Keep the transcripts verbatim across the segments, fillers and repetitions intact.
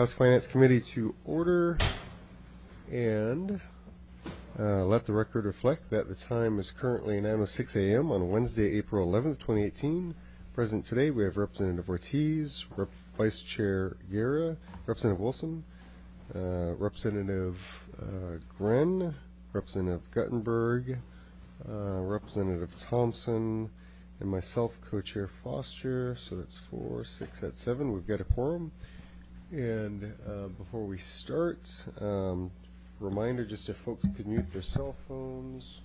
House Finance Committee to order, and uh, let the record reflect that the time is currently nine oh six a m on Wednesday, April eleventh, twenty eighteen. Present today we have Representative Ortiz, Rep Vice Chair Guerra, Representative Wilson, uh, Representative uh, Gren, Representative Guttenberg, uh, Representative Thompson, and myself, Co-Chair Foster. So that's four, six, that's seven. We've got a quorum. And uh, before we start, um, reminder just if folks could mute their cell phones.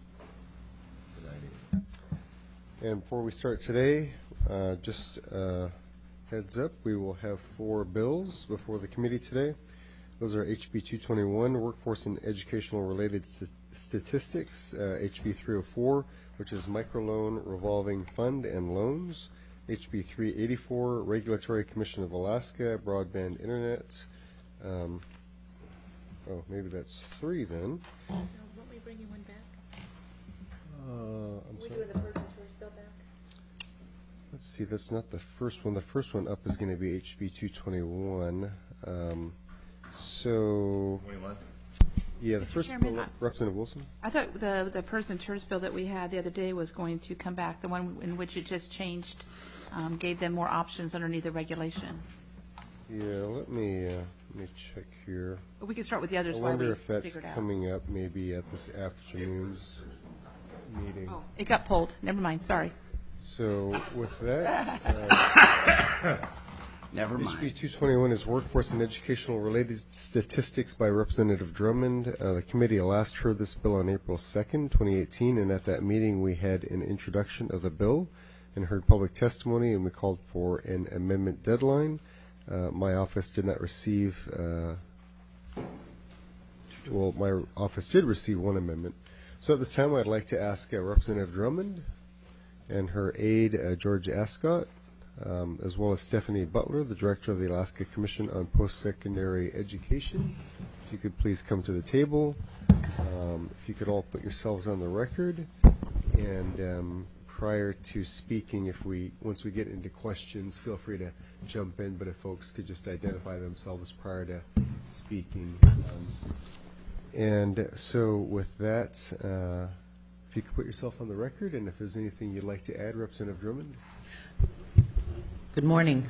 And before we start today, uh, just uh, heads up, we will have four bills before the committee today. Those are H B two twenty-one, Workforce and Educational Related St Statistics, uh, H B three oh four, which is Microloan Revolving Fund and Loans, H B three eighty-four, Regulatory Commission of Alaska, Broadband Internet. Um, oh, maybe that's three then. Uh, won't we bring you one back? Uh, I'm we sorry. do the person choice bill back? Let's see, that's not the first one. The first one up is going to be H B two twenty-one. Um, so, twenty-one? yeah, the Mister first Chairman, bill, I- Representative Wilson. I thought the, the person choice bill that we had the other day was going to come back, the one in which it just changed, um, gave them more options underneath the regulation. Yeah, let me uh, let me check here. But we can start with the I others while wonder we if that's figure it out. coming up maybe at this afternoon's meeting. Oh, it got pulled. Never mind, sorry. So with that, uh, Never H B mind. two twenty-one is Workforce and Educational Related Statistics by Representative Drummond. Uh, the committee last heard this bill on April second, twenty eighteen, and at that meeting we had an introduction of the bill and heard public testimony, and we called for an amendment deadline. Uh, my office did not receive, uh, well, my office did receive one amendment. So at this time I'd like to ask uh, Representative Drummond and her aide, uh, George Ascott, Um, as well as Stephanie Butler, the Director of the Alaska Commission on Post-Secondary Education. If you could please come to the table. Um, if you could all put yourselves on the record. And um, prior to speaking, if we, once we get into questions, feel free to jump in, but if folks could just identify themselves prior to speaking. Um, and so with that, uh, if you could put yourself on the record, and if there's anything you'd like to add, Representative Drummond. Good morning,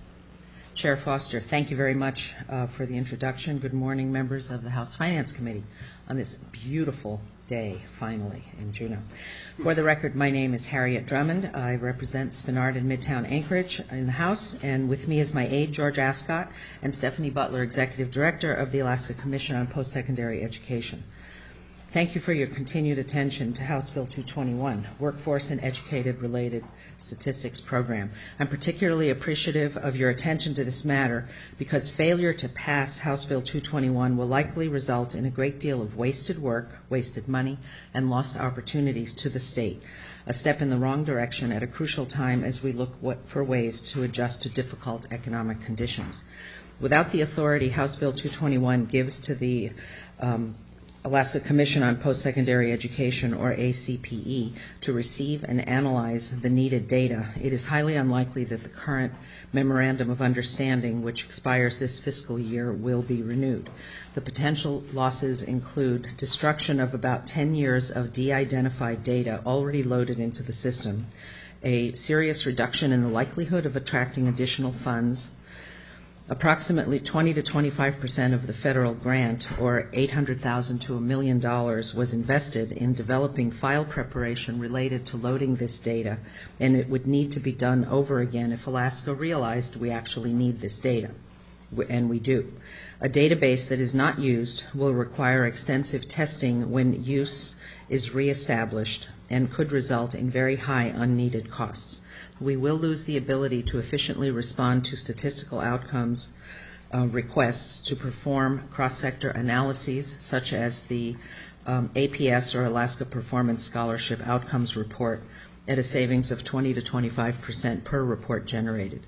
Chair Foster. Thank you very much uh, for the introduction. Good morning, members of the House Finance Committee on this beautiful day, finally, in Juneau. For the record, my name is Harriet Drummond. I represent Spenard in Midtown Anchorage in the House, and with me is my aide, George Ascott, and Stephanie Butler, Executive Director of the Alaska Commission on Post-Secondary Education. Thank you for your continued attention to House Bill two twenty-one, Workforce and Educated Related Statistics Program. I'm particularly appreciative of your attention to this matter because failure to pass House Bill two twenty-one will likely result in a great deal of wasted work, wasted money, and lost opportunities to the state, a step in the wrong direction at a crucial time as we look what, for ways to adjust to difficult economic conditions. Without the authority House Bill two twenty-one gives to the um, Alaska Commission on Post-Secondary Education, or A C P E, to receive and analyze the needed data, it is highly unlikely that the current Memorandum of Understanding, which expires this fiscal year, will be renewed. The potential losses include destruction of about ten years of de-identified data already loaded into the system, a serious reduction in the likelihood of attracting additional funds. Approximately twenty to twenty-five percent of the federal grant, or eight hundred thousand dollars to a million dollars, was invested in developing file preparation related to loading this data, and it would need to be done over again if Alaska realized we actually need this data, and we do. A database that is not used will require extensive testing when use is reestablished and could result in very high unneeded costs. We will lose the ability to efficiently respond to statistical outcomes uh, requests to perform cross-sector analyses such as the um, A P S, or Alaska Performance Scholarship Outcomes Report, at a savings of twenty to twenty-five percent per report generated.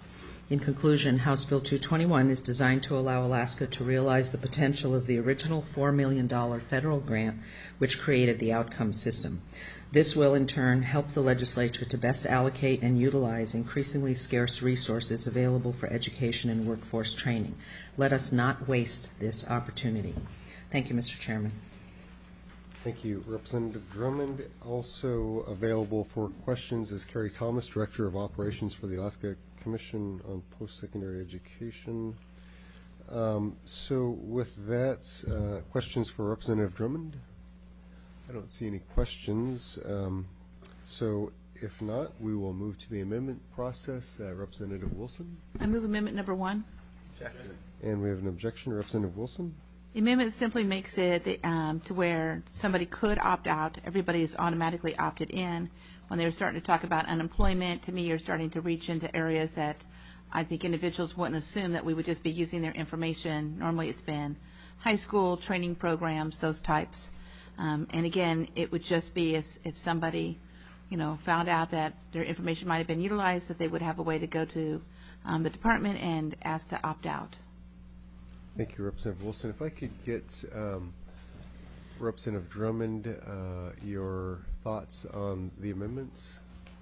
In conclusion, House Bill two twenty-one is designed to allow Alaska to realize the potential of the original four million dollars federal grant which created the outcome system. This will, in turn, help the legislature to best allocate and utilize increasingly scarce resources available for education and workforce training. Let us not waste this opportunity. Thank you, Mister Chairman. Thank you. Representative Drummond. Also available for questions is Carrie Thomas, Director of Operations for the Alaska Commission on Post-Secondary Education. Um, so with that, uh, questions for Representative Drummond? I don't see any questions. Um, so if not, we will move to the amendment process. Uh, Representative Wilson. I move amendment number one. And we have an objection. Representative Wilson. The amendment simply makes it that, um, to where somebody could opt out. Everybody is automatically opted in. When they were starting to talk about unemployment, to me, you're starting to reach into areas that I think individuals wouldn't assume that we would just be using their information. Normally it's been high school training programs, those types. Um, and again, it would just be if, if somebody, you know, found out that their information might have been utilized, that they would have a way to go to um, the department and ask to opt out. Thank you, Representative Wilson. If I could get um, Representative Drummond, uh, your thoughts on the amendments?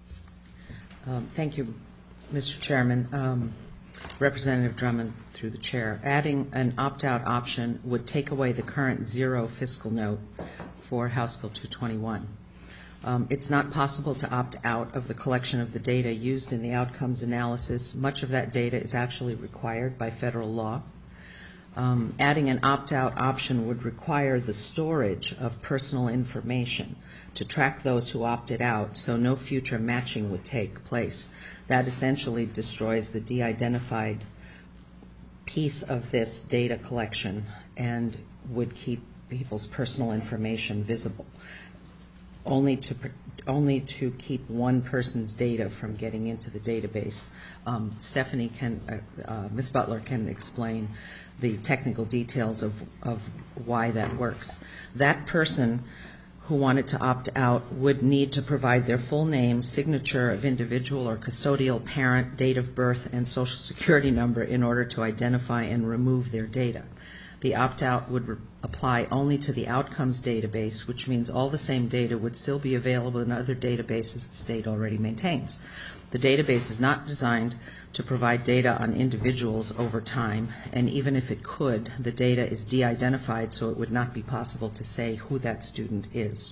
Um, thank you, Mister Chairman. Um, Representative Drummond, through the chair, adding an opt-out option would take away the current zero fiscal note for House Bill two twenty-one. Um, it's not possible to opt out of the collection of the data used in the outcomes analysis. Much of that data is actually required by federal law. Um, adding an opt-out option would require the storage of personal information to track those who opted out, so no future matching would take place. That essentially destroys the de-identified piece of this data collection and would keep people's personal information visible, only to only to keep one person's data from getting into the database. Um, Stephanie can, uh, uh, Miz Butler can explain the technical details of, of why that works. That person who wanted to opt out would need to provide their full name, signature of individual or custodial parent, date of birth, and social security number in order to identify and remove their data. The opt-out would re- apply only to the outcomes database, which means all the same data would still be available in other databases the state already maintains. The database is not designed to provide data on individuals over time, and even if it could, the data is de-identified, so it would not be possible to say who that student is.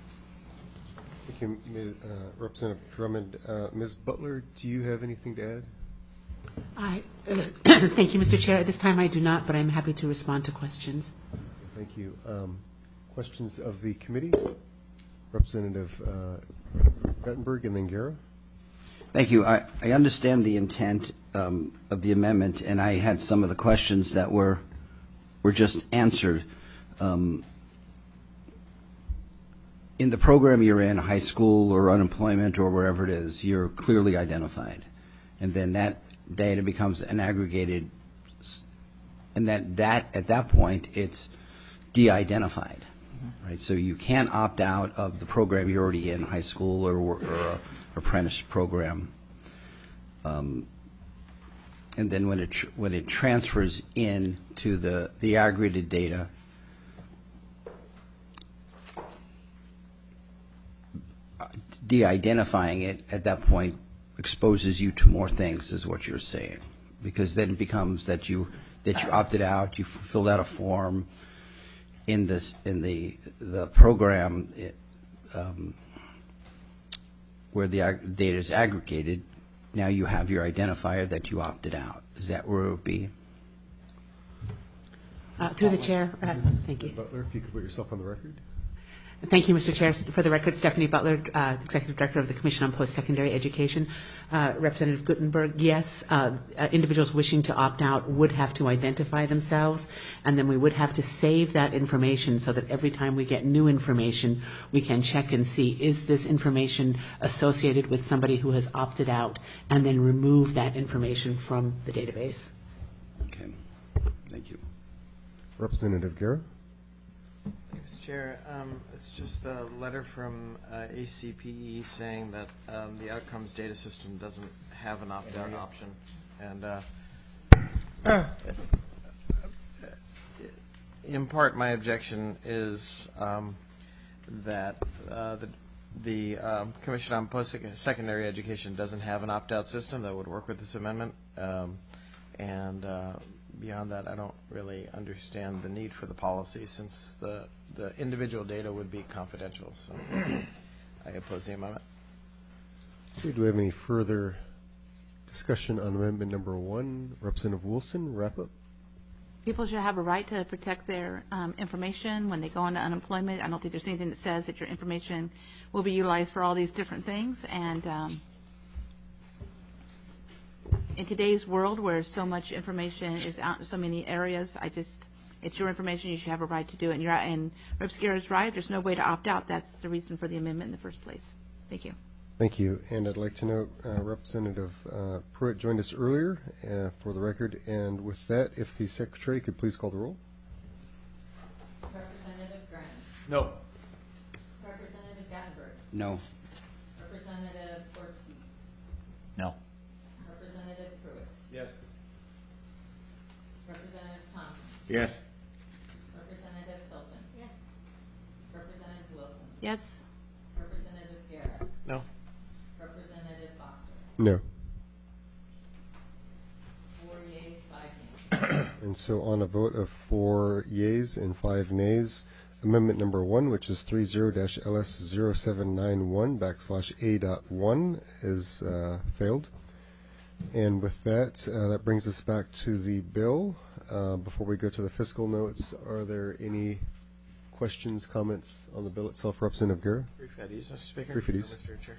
Thank you, Miz Uh, Representative Drummond. Uh, Miz Butler, do you have anything to add? I, uh, thank you, Mister Chair. At this time, I do not, but I'm happy to respond to questions. Thank you. Um, questions of the committee? Representative uh, Guttenberg and then Guerra. Thank you. I, I understand the intent um, of the amendment, and I had some of the questions that were were just answered. Um, in the program you're in, high school or unemployment or wherever it is, you're clearly identified, and then that data becomes an aggregated, and that, that at that point it's de-identified, right? So you can't opt out of the program you're already in, high school or, or a apprentice program, um, and then when it tr- when it transfers in to the the aggregated data, de-identifying it at that point exposes you to more things, is what you're saying, because then it becomes that you that you opted out, you filled out a form in this in the the program. It, um, where the ag- data is aggregated, now you have your identifier that you opted out. Is that where it would be? Uh, through the chair, uh, thank you. Miz Butler, if you could put yourself on the record. Thank you, Mister Chair. For the record, Stephanie Butler, uh, Executive Director of the Commission on Post-Secondary Education. Uh, Representative Guttenberg, yes, uh, uh, individuals wishing to opt out would have to identify themselves, and then we would have to save that information so that every time we get new information, we can check and see, is this information associated with somebody who has opted out, and then remove that information from the database. Okay. Thank you. Representative Guerra. Mister Chair, um, it's just a letter from uh, A C P E saying that um, the outcomes data system doesn't have an opt-out option. And uh, in part, my objection is um, that uh, the, the um, Commission on Post-Secondary Education doesn't have an opt-out system that would work with this amendment. Um, and uh, beyond that, I don't really understand the need for the policy since the, the individual data would be confidential. So I oppose the amendment. Okay, do we have any further discussion on amendment number one? Representative Wilson, wrap up. People should have a right to protect their um, information when they go into unemployment. I don't think there's anything that says that your information will be utilized for all these different things. And um, in today's world where so much information is out in so many areas, I just, it's your information, you should have a right to do it. And, you're, and Representative Guerra is right, there's no way to opt out. That's the reason for the amendment in the first place. Thank you. Thank you. And I'd like to note uh, Representative uh, Pruitt joined us earlier uh, for the record. And with that, if the Secretary could please call the roll. Representative Grant. No. Representative Gattenberg. No. Representative Ortiz. No. Representative Pruitt. Yes. Representative Thompson. Yes. Representative Tilton. Yes. Representative Wilson. Yes? Representative Guerra. No. Representative Foster. No. Four yeas, five nays. And so on a vote of four yeas and five nays, amendment number one, which is three zero dash L S zero seven nine one backslash A dot one, is uh, failed. And with that, uh, that brings us back to the bill. Uh, before we go to the fiscal notes, are there any questions, comments on the bill itself? Representative Guerra? Brief at ease, Mister Speaker. Brief at ease. Mister Chair.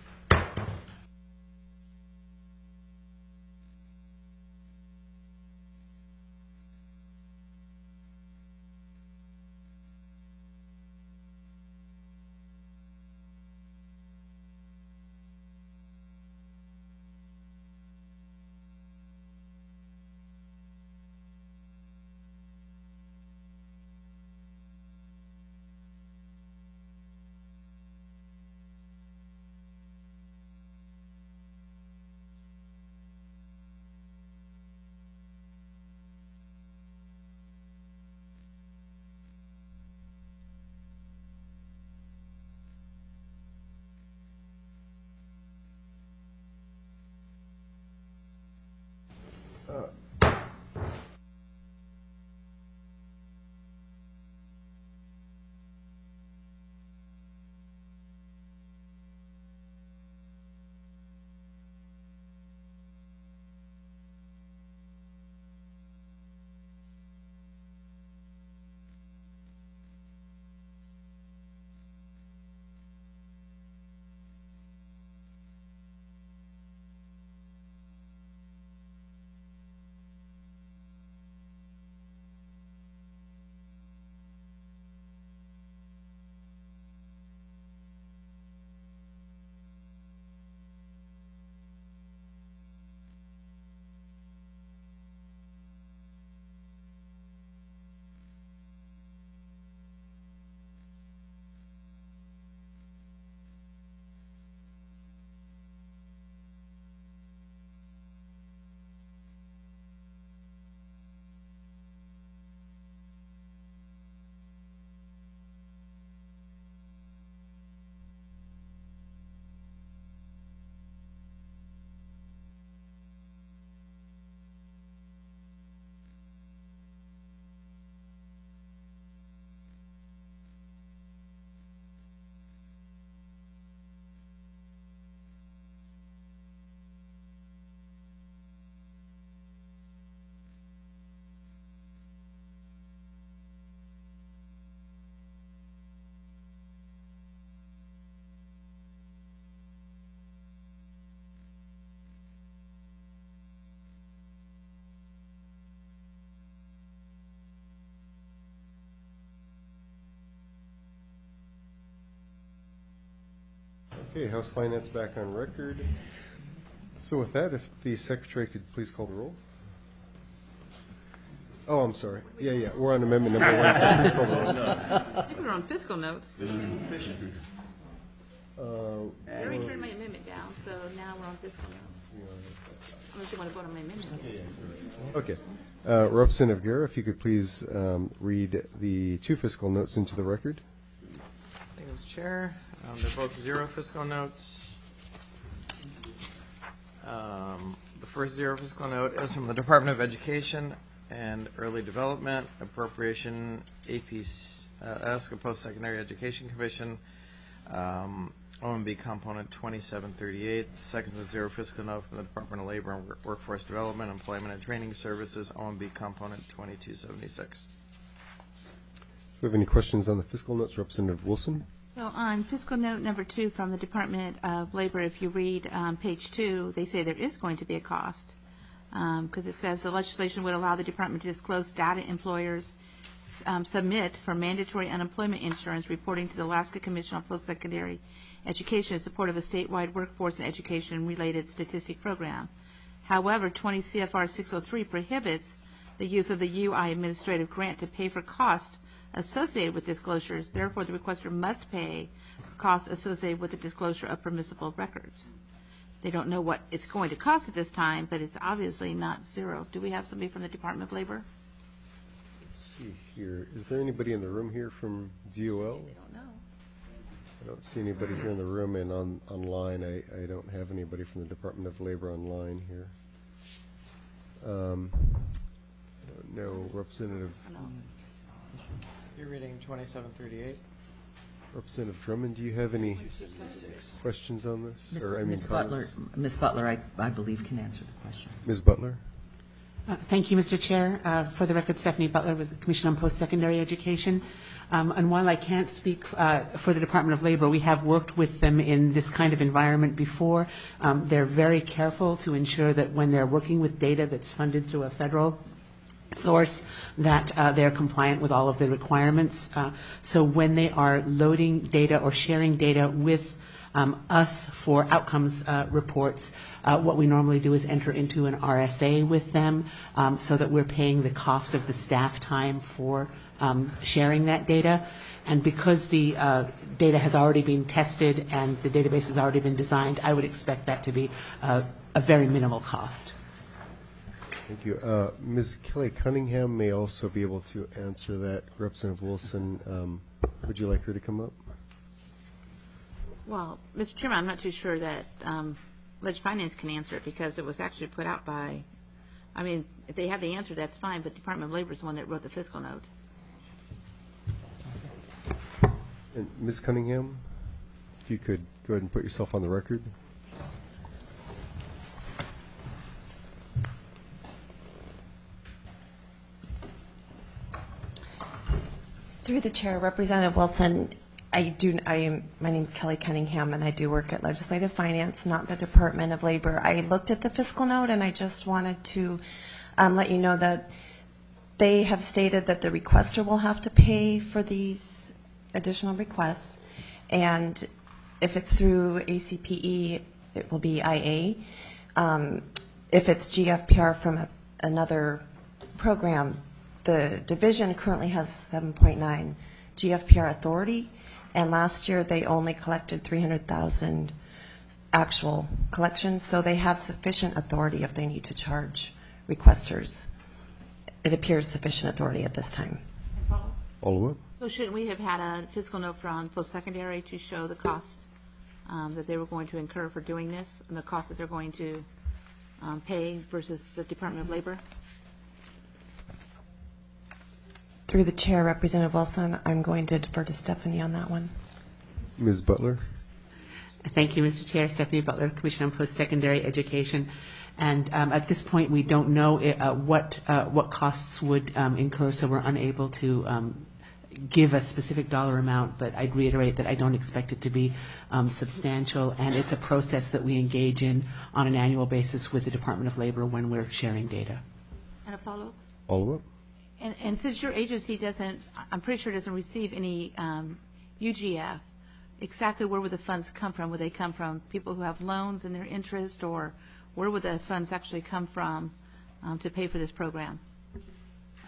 Okay, House Finance back on record. So with that, if the Secretary could please call the roll. Oh, I'm sorry. Yeah, yeah, we're on amendment number one. So please call the roll. I think we're on fiscal notes. Uh, I already turned my amendment down, so now we're on fiscal notes. Unless you want to vote on my amendment. Okay. Uh, Representative Guerra, if you could please um, read the two fiscal notes into the record. Thank you, Mister Chair. Um, they're both zero fiscal notes. Um, the first zero fiscal note is from the Department of Education and Early Development, appropriation A P S, uh, Alaska Post-Secondary Education Commission, um, O M B component twenty-seven thirty-eight. The second is a zero fiscal note from the Department of Labor and Work- Workforce Development, Employment and Training Services, O M B component twenty-two seventy-six. Do we have any questions on the fiscal notes? Representative Wilson? So on fiscal note number two from the Department of Labor, if you read um, page two, they say there is going to be a cost because it says the legislation would allow the department to disclose data employers um, submit for mandatory unemployment insurance reporting to the Alaska Commission on Post-Secondary Education in support of a statewide workforce and education related statistic program. However, twenty C F R six oh three prohibits the use of the U I administrative grant to pay for costs associated with disclosures. Therefore, the requester must pay for costs associated with the disclosure of permissible records. They don't know what it's going to cost at this time, but it's obviously not zero. Do we have somebody from the Department of Labor? Let's see here. Is there anybody in the room here from D O L? I don't know. I don't see anybody here in the room, and on online, I, I don't have anybody from the Department of Labor online here. Um, I don't know, Representative You're reading twenty-seven thirty-eight? Representative Drummond, do you have any questions on this? Miss Or, I mean, Miss Butler, comments? Miss Butler, I, I believe can answer the question. Miz Butler? Uh, Thank you, Mister Chair. Uh, For the record, Stephanie Butler with the Commission on Post-Secondary Education. Um, And while I can't speak uh, for the Department of Labor, we have worked with them in this kind of environment before. Um, They're very careful to ensure that when they're working with data that's funded through a federal source, that uh, they're compliant with all of the requirements. Uh, So when they are loading data or sharing data with um, us for outcomes uh, reports, uh, what we normally do is enter into an R S A with them um, so that we're paying the cost of the staff time for um, sharing that data. And because the uh, data has already been tested and the database has already been designed, I would expect that to be uh, a very minimal cost. Thank you. Uh, Miz Kelly Cunningham may also be able to answer that. Representative Wilson, um, would you like her to come up? Well, Mister Chairman, I'm not too sure that um, Ledge Finance can answer it because it was actually put out by, I mean, if they have the answer, that's fine, but Department of Labor is the one that wrote the fiscal note. And Miz Cunningham, if you could go ahead and put yourself on the record. Through the chair, Representative Wilson, I do. I am. My name is Kelly Cunningham, and I do work at Legislative Finance, not the Department of Labor. I looked at the fiscal note, and I just wanted to um, let you know that they have stated that the requester will have to pay for these additional requests, and if it's through A C P E, it will be I A. Um, if it's G F P R from a, another program, the division currently has seven point nine G F P R authority, and last year they only collected three hundred thousand actual collections, so they have sufficient authority if they need to charge requesters. It appears sufficient authority at this time. All of it? So shouldn't we have had a fiscal note from post-secondary to show the cost um, that they were going to incur for doing this and the cost that they're going to um, pay versus the Department of Labor? Through the chair, Representative Wilson, I'm going to defer to Stephanie on that one. Miz Butler? Thank you, Mister Chair. Stephanie Butler, Commission on Post-Secondary Education. And um, at this point, we don't know uh, what uh, what costs would um, incur, so we're unable to um, give a specific dollar amount. But I'd reiterate that I don't expect it to be um, substantial, and it's a process that we engage in on an annual basis with the Department of Labor when we're sharing data. And a follow-up? All of it? And, and since your agency doesn't, I'm pretty sure doesn't receive any um, U G F, exactly where would the funds come from? Would they come from people who have loans and their interest, or where would the funds actually come from um, to pay for this program?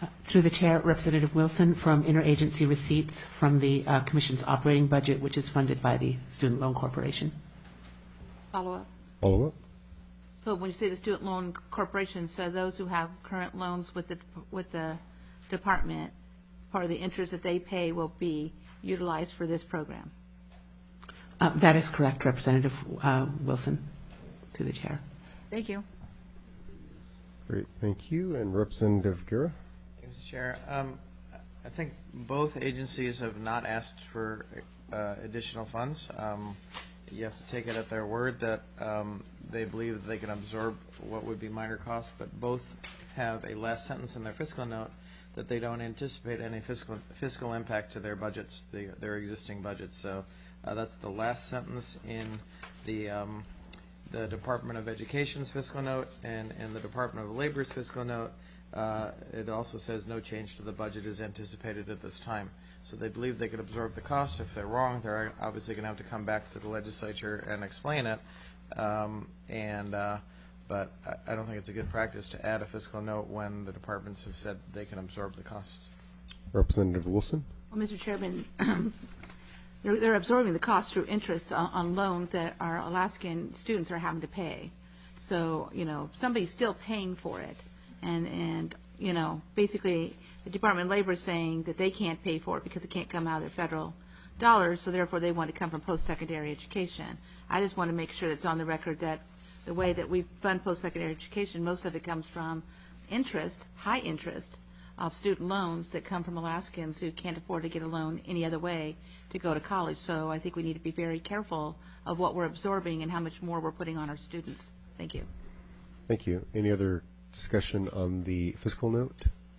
Through the chair, Representative Wilson, from interagency receipts from the uh, Commission's operating budget, which is funded by the Student Loan Corporation. Follow up. Follow up? So when you say the student loan corporation, so those who have current loans with the, with the department, part of the interest that they pay will be utilized for this program? Uh, That is correct, Representative uh, Wilson, through the chair. Thank you. Great, thank you. And Representative Guerra? Mister Chair, um, I think both agencies have not asked for uh, additional funds. Um, you have to take it at their word that um, they believe that they can absorb what would be minor costs, but both have a last sentence in their fiscal note that they don't anticipate any fiscal fiscal impact to their budgets, the, their existing budgets. So uh, that's the last sentence in the um, the Department of Education's fiscal note, and in the Department of Labor's fiscal note, uh, it also says no change to the budget is anticipated at this time. So they believe they could absorb the cost. If they're wrong, they're obviously going to have to come back to the legislature and explain it. Um, and uh, but I, I don't think it's a good practice to add a fiscal note when the departments have said they can absorb the costs. Representative Wilson? Well, Mister Chairman, they're, they're absorbing the cost through interest on, on loans that our Alaskan students are having to pay. So, you know, somebody's still paying for it. And, and you know, basically the Department of Labor is saying that they can't pay for it because it can't come out of their federal dollars, so therefore they want to come from post-secondary education. I just want to make sure that it's on the record that the way that we fund post-secondary education, most of it comes from interest, high interest, of student loans that come from Alaskans who can't afford to get a loan any other way to go to college. So I think we need to be very careful of what we're absorbing and how much more we're putting on our students. Thank you. Thank you. Any other discussion on the fiscal note?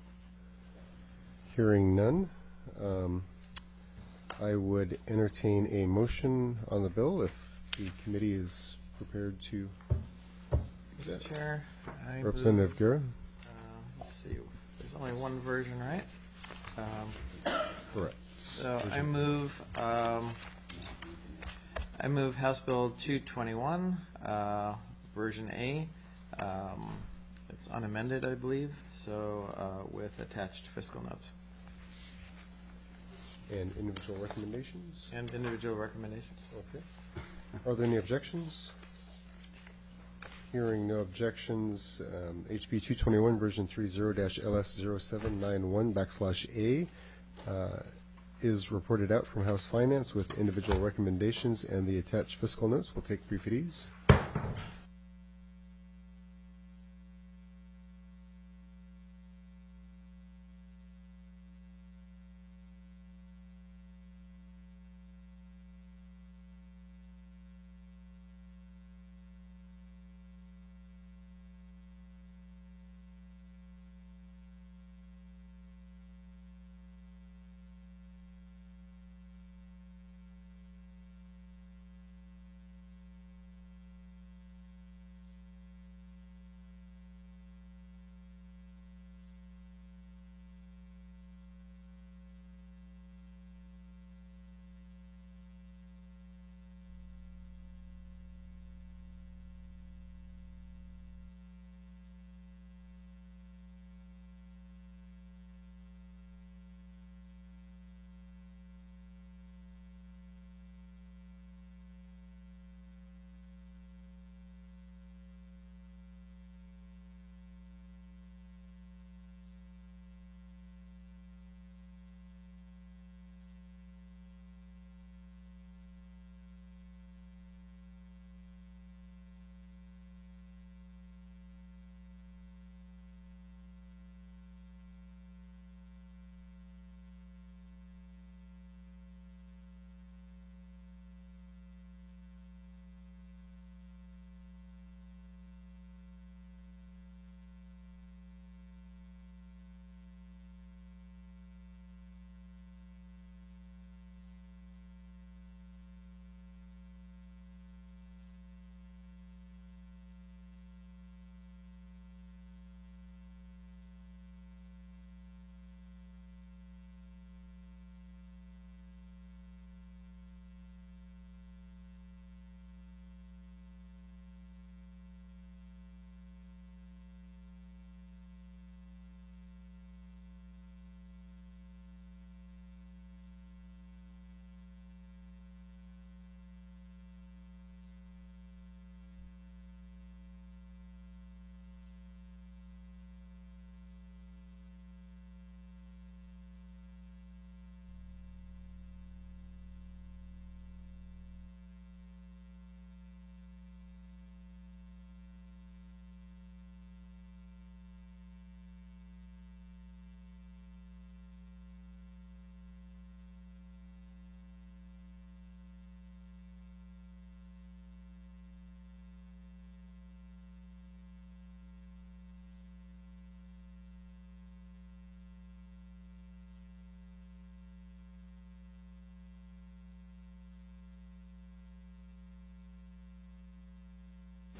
Hearing none, um, I would entertain a motion on the bill if the committee is prepared to. Mister Chair, I Representative Guerra? Uh, let's see. There's only one version, right? Um, Correct. so I move. Um, I move House Bill two twenty-one, uh, version A. Um, it's unamended, I believe. So uh, with attached fiscal notes And individual recommendations? and individual recommendations. Okay. Are there any objections? Hearing no objections, um, H B two twenty-one, version three zero dash L S zero seven nine one backslash A uh, is reported out from House Finance with individual recommendations and the attached fiscal notes. We'll take brief at ease.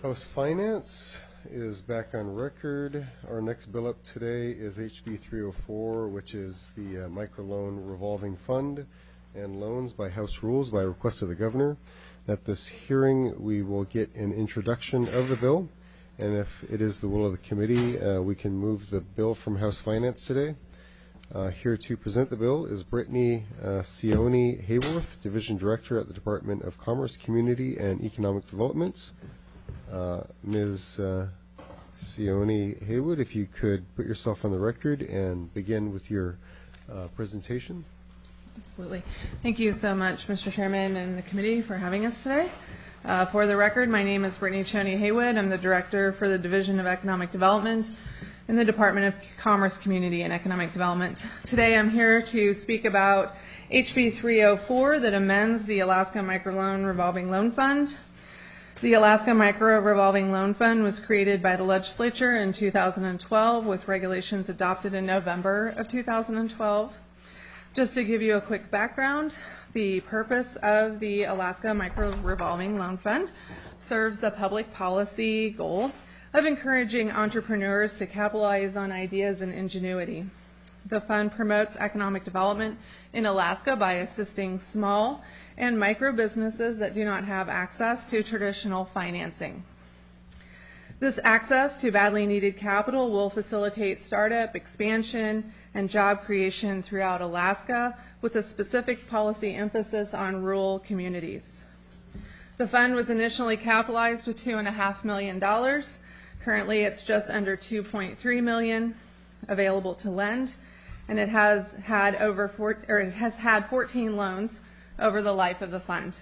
House Finance is back on record. Our next bill up today is H B three oh four, which is the uh, microloan revolving fund and loans by House rules by request of the governor. At this hearing, we will get an introduction of the bill, and if it is the will of the committee, uh, we can move the bill from House Finance today. Uh, here to present the bill is Brittany uh, Sione Hayworth, Division Director at the Department of Commerce, Community, and Economic Development. Uh, Miz Uh, Sione Haywood, if you could put yourself on the record and begin with your uh, presentation. Absolutely. Thank you so much, Mister Chairman and the committee, for having us today. Uh, for the record, my name is Brittany Sione Haywood. I'm the Director for the Division of Economic Development in the Department of Commerce, Community, and Economic Development. Today I'm here to speak about H B three oh four that amends the Alaska Microloan Revolving Loan Fund. The Alaska Micro Revolving Loan Fund was created by the legislature in two thousand twelve with regulations adopted in November of two thousand twelve. Just to give you a quick background, the purpose of the Alaska Micro Revolving Loan Fund serves the public policy goal of encouraging entrepreneurs to capitalize on ideas and ingenuity. The fund promotes economic development in Alaska by assisting small and micro businesses that do not have access to traditional financing. This access to badly needed capital will facilitate startup expansion and job creation throughout Alaska with a specific policy emphasis on rural communities. The fund was initially capitalized with two point five million dollars. Currently, it's just under two point three million dollars available to lend, and it has had over four, or it has had fourteen loans over the life of the fund.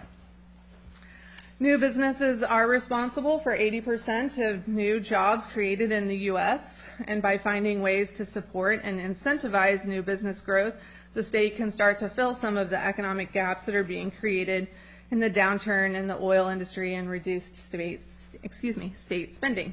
New businesses are responsible for eighty percent of new jobs created in the U S, and by finding ways to support and incentivize new business growth, the state can start to fill some of the economic gaps that are being created in the downturn in the oil industry and reduced states, excuse me, state spending.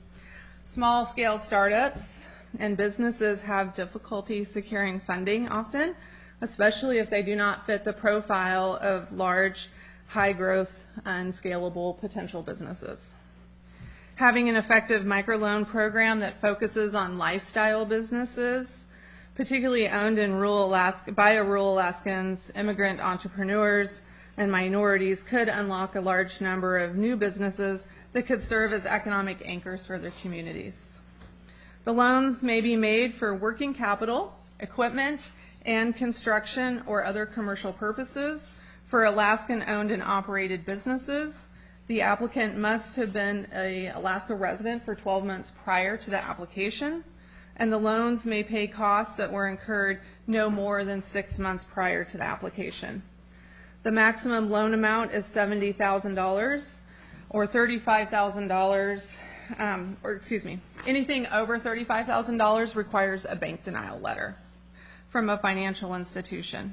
Small-scale startups and businesses have difficulty securing funding often, especially if they do not fit the profile of large, high-growth, and scalable potential businesses. Having an effective microloan program that focuses on lifestyle businesses, particularly owned in rural Alaska, by rural Alaskans, immigrant entrepreneurs, and minorities, could unlock a large number of new businesses that could serve as economic anchors for their communities. The loans may be made for working capital, equipment, and construction or other commercial purposes for Alaskan-owned and operated businesses. The applicant must have been an Alaska resident for twelve months prior to the application, and the loans may pay costs that were incurred no more than six months prior to the application. The maximum loan amount is seventy thousand dollars or thirty-five thousand dollars, um, or excuse me, anything over thirty-five thousand dollars requires a bank denial letter from a financial institution.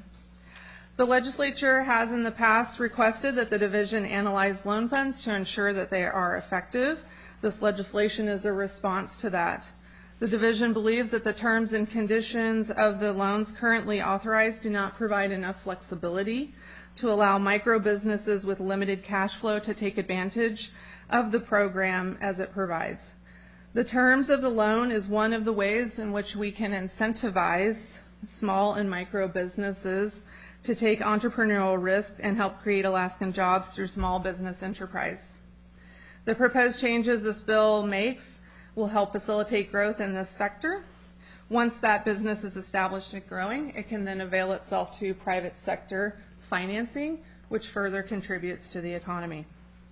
The legislature has in the past requested that the division analyze loan funds to ensure that they are effective. This legislation is a response to that. The division believes that the terms and conditions of the loans currently authorized do not provide enough flexibility to allow micro businesses with limited cash flow to take advantage of the program as it provides. The terms of the loan is one of the ways in which we can incentivize small and micro businesses to take entrepreneurial risk and help create Alaskan jobs through small business enterprise. The proposed changes this bill makes will help facilitate growth in this sector. Once that business is established and growing, it can then avail itself to private sector financing, which further contributes to the economy.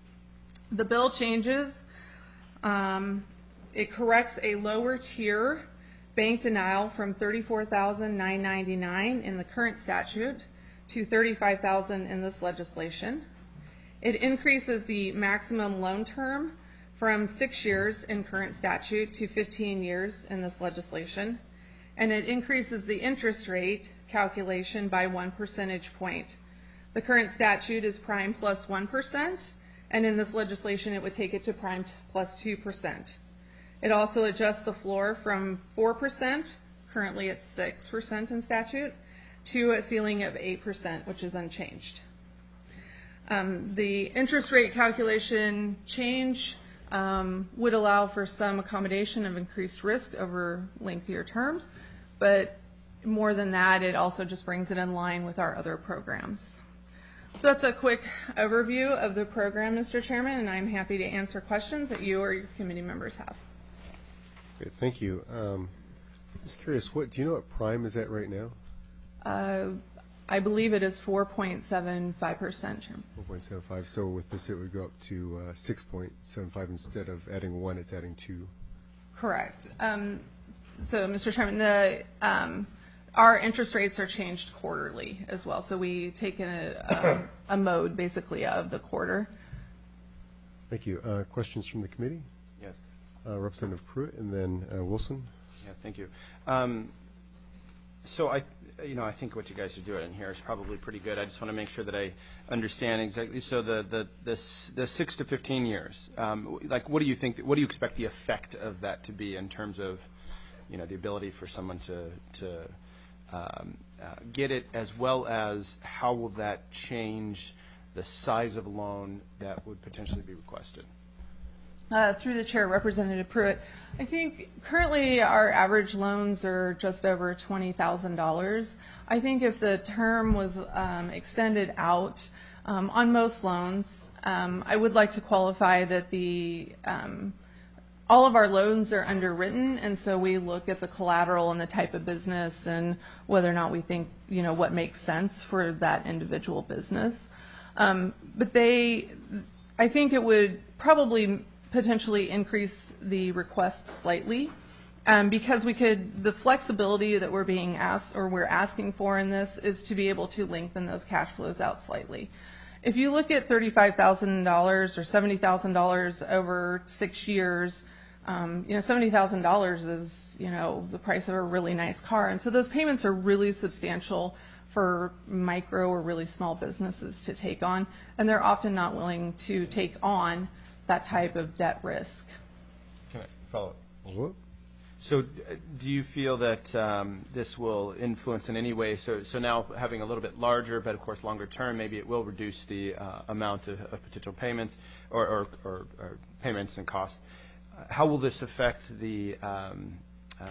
The bill changes, um, it corrects a lower tier bank denial from thirty-four thousand nine hundred ninety-nine dollars in the current statute to thirty-five thousand dollars in this legislation. It increases the maximum loan term from six years in current statute to fifteen years in this legislation, and it increases the interest rate calculation by one percentage point. The current statute is prime plus one percent, and in this legislation it would take it to prime plus two percent. It also adjusts the floor from four percent, currently it's six percent in statute, to a ceiling of eight percent, which is unchanged. Um, the interest rate calculation change um, would allow for some accommodation of increased risk over lengthier terms, but more than that, it also just brings it in line with our other programs. So that's a quick overview of the program, Mister Chairman, and I'm happy to answer questions that you or your committee members have. Great, thank you. Um, just curious, what do you know what prime is at right now? Uh, I believe it is four point seven five percent. four point seven five. So with this, it would go up to uh, six point seven five instead of adding one. It's adding two. Correct. Um, so, Mister Chairman, the um, our interest rates are changed quarterly as well. So we take in a, a, a mode basically of the quarter. Thank you. Uh, questions from the committee? Yes. Uh, Representative Pruitt and then uh, Wilson. Yeah, thank you. Um, so I, you know, I think what you guys are doing here is probably pretty good. I just want to make sure that I understand exactly. So the the the, the six to fifteen years, um, like, what do you think? What do you expect the effect of that to be in terms of, you know, the ability for someone to to um, uh, get it, as well as how will that change the size of loan that would potentially be requested? Uh, through the chair, Representative Pruitt, I think currently our average loans are just over twenty thousand dollars. I think if the term was um, extended out um, on most loans, um, I would like to qualify that the um, all of our loans are underwritten, and so we look at the collateral and the type of business and whether or not we think, you know, what makes sense for that individual business. Um, but they, I think it would probably potentially increase the request slightly, um, because we could, the flexibility that we're being asked or we're asking for in this is to be able to lengthen those cash flows out slightly. If you look at thirty-five thousand dollars or seventy thousand dollars over six years, um, you know, seventy thousand dollars is, you know, the price of a really nice car. And so those payments are really substantial for micro or really small businesses to take on, and they're often not willing to take on that type of debt risk. Can I follow up? What? So uh, do you feel that um, this will influence in any way? So, so now having a little bit larger, but of course longer term, maybe it will reduce the uh, amount of, of potential payment or, or, or, or payments and costs. Uh, how will this affect the um, uh,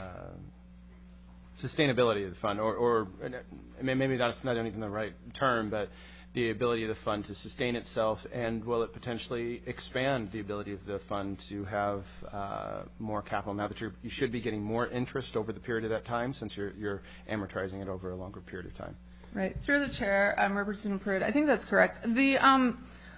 sustainability of the fund, or, or I mean, maybe that's not even the right term, but the ability of the fund to sustain itself, and will it potentially expand the ability of the fund to have uh, more capital now that you're, you should be getting more interest over the period of that time, since you're, you're amortizing it over a longer period of time? Right. Through the chair, um, Representative Pruitt, I think that's correct. The, um,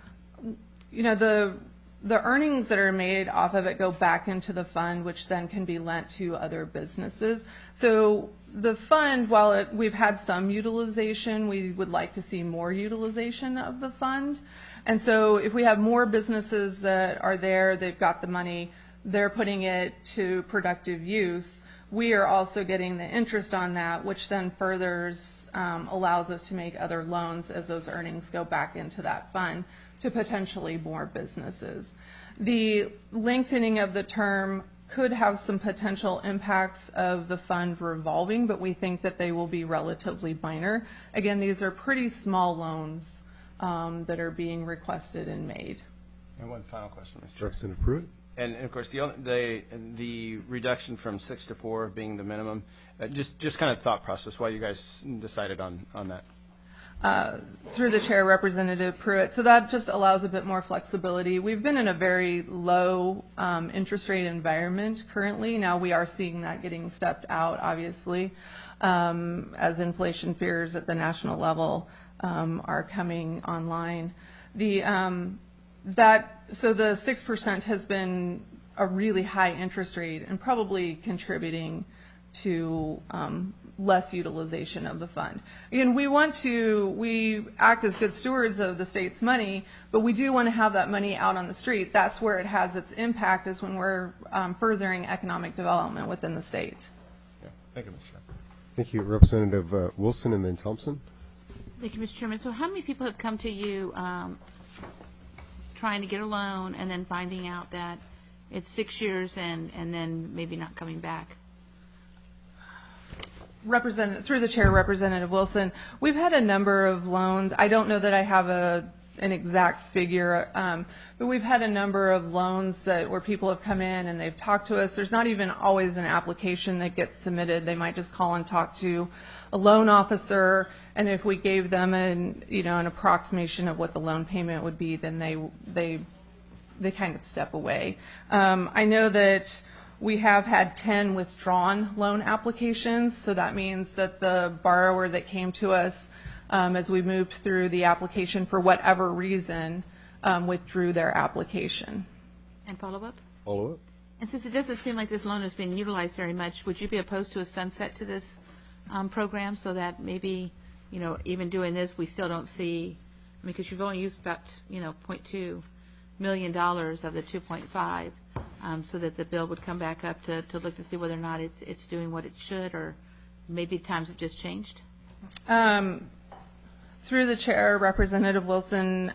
you know, the the earnings that are made off of it go back into the fund, which then can be lent to other businesses. So the fund, while it, we've had some utilization, we would like to see more utilization of the fund. And so if we have more businesses that are there, they've got the money, they're putting it to productive use, we are also getting the interest on that, which then furthers, um, allows us to make other loans as those earnings go back into that fund to potentially more businesses. The lengthening of the term could have some potential impacts of the fund revolving, but we think that they will be relatively minor. Again, these are pretty small loans um, that are being requested and made. And one final question, Mister Chair. Representative Pruitt. And, and of course, the only- the the reduction from six to four being the minimum. Uh, just just kind of thought process why you guys decided on on that. Uh, through the chair, Representative Pruitt. So that just allows a bit more flexibility. We've been in a very low um, interest rate environment currently. Now we are seeing that getting stepped out, obviously, um, as inflation fears at the national level um, are coming online. The um, that so the six percent has been a really high interest rate and probably contributing to um, less utilization of the fund. Again, we want to, we act as good stewards of the state's money, but we do want to have that money out on the street. That's where it has its impact, is when we're um, furthering economic development within the state. Yeah. Thank you, Mister Chair. Thank you. Representative uh, Wilson and then Thompson. Thank you, Mister Chairman. So how many people have come to you um, trying to get a loan and then finding out that it's six years and, and then maybe not coming back? Representative, through the chair, Representative Wilson, we've had a number of loans. I don't know that I have a an exact figure, um, but we've had a number of loans that where people have come in and they've talked to us. There's not even always an application that gets submitted. They might just call and talk to a loan officer, and if we gave them an you know an approximation of what the loan payment would be, then they they they kind of step away. Um, I know that we have had ten withdrawn loan applications, so that means that the borrower that came to us um, as we moved through the application for whatever reason um, withdrew their application. And follow-up? Follow up? And since it doesn't seem like this loan is being utilized very much, would you be opposed to a sunset to this um, program so that maybe, you know, even doing this, we still don't see, I mean, because you've only used about, you know, zero point two million dollars of the two point five, um, so that the bill would come back up to, to look to see whether or not it's it's doing what it should, or maybe times have just changed? Um, through the chair, Representative Wilson,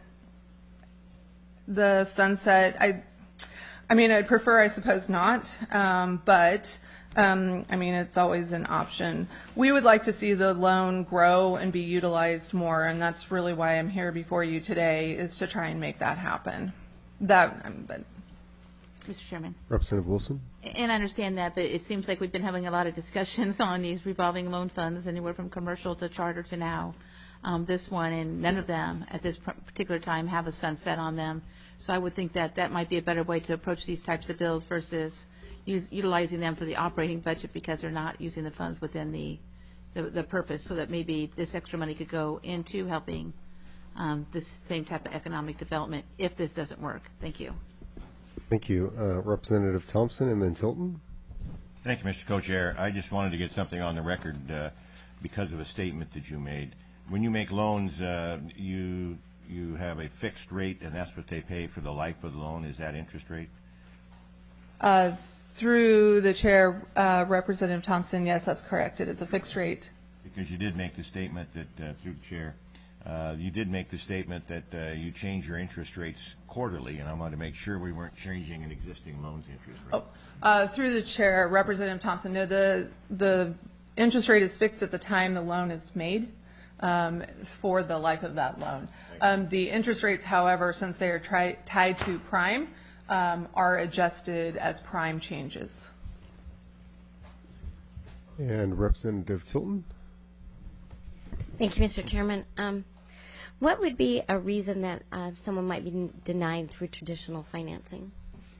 the sunset, I, I mean, I'd prefer, I suppose, not, um, but, um, I mean, it's always an option. We would like to see the loan grow and be utilized more, and that's really why I'm here before you today, is to try and make that happen. That, um, but. Mister Chairman. Representative Wilson? And I understand that, but it seems like we've been having a lot of discussions on these revolving loan funds, anywhere from commercial to charter to now. Um, this one, and none of them at this particular time have a sunset on them. So I would think that that might be a better way to approach these types of bills versus use, utilizing them for the operating budget, because they're not using the funds within the, the, the purpose, so that maybe this extra money could go into helping um, this same type of economic development if this doesn't work. Thank you. Thank you. Uh, Representative Thompson and then Tilton. Thank you, Mister Co-Chair. I just wanted to get something on the record uh, because of a statement that you made. When you make loans, uh, you you have a fixed rate, and that's what they pay for the life of the loan. Is that interest rate? Uh, through the chair, uh, Representative Thompson, yes, that's correct. It is a fixed rate. Because you did make the statement that, uh, through the chair, uh, you did make the statement that uh, you change your interest rates quarterly, and I wanted to make sure we weren't changing an existing loan's interest rate. Oh, uh, through the chair, Representative Thompson, no, the the interest rate is fixed at the time the loan is made um, for the life of that loan. Um, the interest rates, however, since they are tri- tied to prime, um, are adjusted as prime changes. And Representative Tilton. Thank you, Mister Chairman. Um, what would be a reason that uh, someone might be n- denied through traditional financing?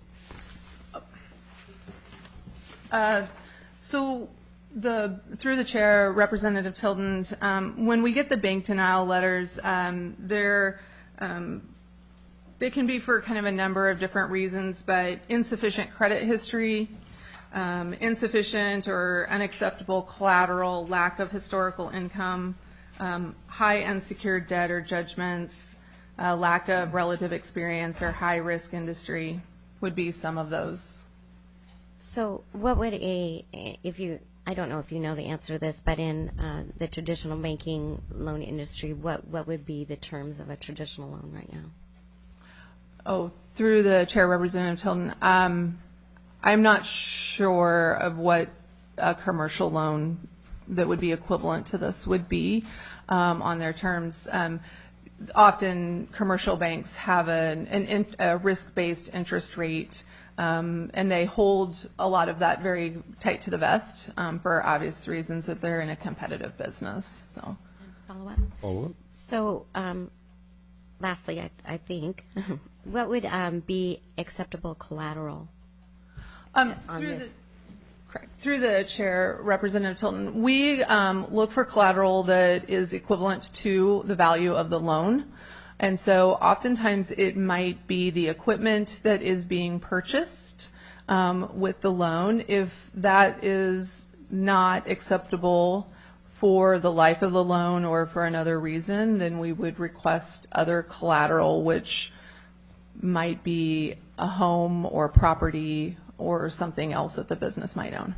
Uh, so the through the chair, Representative Tilton, um, when we get the bank denial letters, um, they're um, they can be for kind of a number of different reasons, but insufficient credit history, um, insufficient or unacceptable collateral, lack of historical income, um, high unsecured debt or judgments, uh, lack of relative experience, or high risk industry would be some of those. So what would a, if you, I don't know if you know the answer to this, but in uh, the traditional banking loan industry, what, what would be the terms of a traditional loan right now? Oh, through the chair, Representative Tilton, um, I'm not sure of what a commercial loan that would be equivalent to this would be um, on their terms. Um, often commercial banks have an, an, a risk-based interest rate, Um, and they hold a lot of that very tight to the vest um, for obvious reasons that they're in a competitive business. So, follow up. Follow up. So, um, lastly, I, I think, what would um, be acceptable collateral um, on through this? the correct, through the chair, Representative Tilton, we um, look for collateral that is equivalent to the value of the loan. And so oftentimes it might be the equipment that is being purchased um, with the loan. If that is not acceptable for the life of the loan or for another reason, then we would request other collateral, which might be a home or property or something else that the business might own.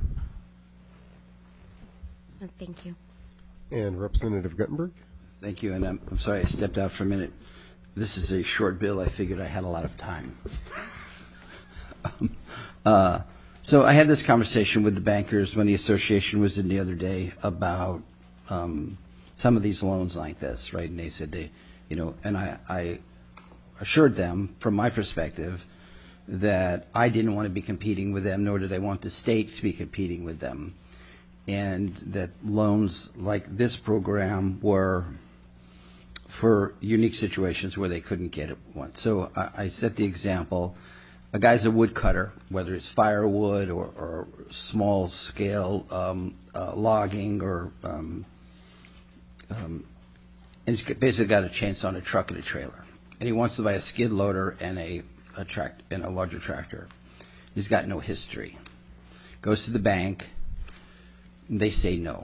Thank you. And Representative Guttenberg. Thank you, and I'm, I'm sorry I stepped out for a minute. This is a short bill. I figured I had a lot of time. um, uh, so I had this conversation with the bankers when the association was in the other day about um, some of these loans like this, right? And they said they, you know, and I, I assured them, from my perspective, that I didn't want to be competing with them, nor did I want the state to be competing with them, and that loans like this program were for unique situations where they couldn't get it once. So I, I set the example. A guy's a woodcutter, whether it's firewood or, or small-scale um, uh, logging, or um, um, and he's basically got a chainsaw and a truck and a trailer, and he wants to buy a skid loader and a, a tract and a larger tractor. He's got no history. Goes to the bank, and they say no.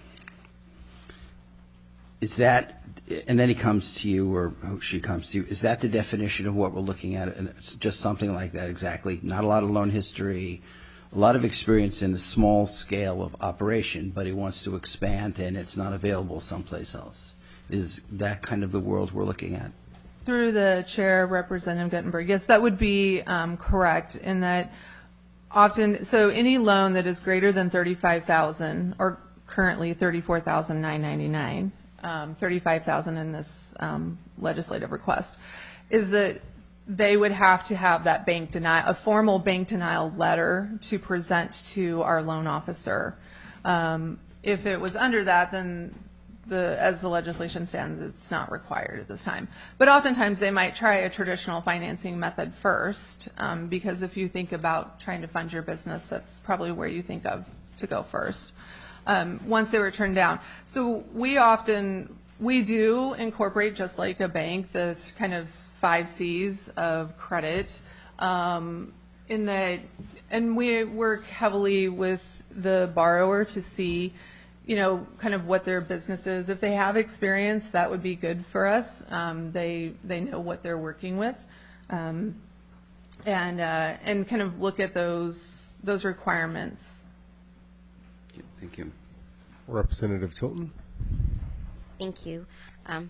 Is that, and then he comes to you, or she comes to you, is that the definition of what we're looking at? And it's just something like that, exactly. Not a lot of loan history, a lot of experience in a small scale of operation, but he wants to expand and it's not available someplace else. Is that kind of the world we're looking at? Through the chair, Representative Guttenberg, yes, that would be um, correct in that often, so any loan that is greater than thirty-five thousand dollars, or currently thirty-four thousand nine hundred ninety-nine dollars, um, thirty-five thousand dollars in this um, legislative request, is that they would have to have that bank denial, a formal bank denial letter to present to our loan officer. Um, if it was under that, then the, as the legislation stands, it's not required at this time. But oftentimes they might try a traditional financing method first, um, because if you think about trying to fund your business, that's probably where you think of to go first. Um, once they were turned down. So we often, we do incorporate, just like a bank, the kind of five C's of credit, um, in that, and we work heavily with the borrower to see, you know, kind of what their business is. If they have experience, that would be good for us. Um, they they know what they're working with, um, and uh, and kind of look at those those requirements. Thank you. Representative Tilton. Thank you. Um,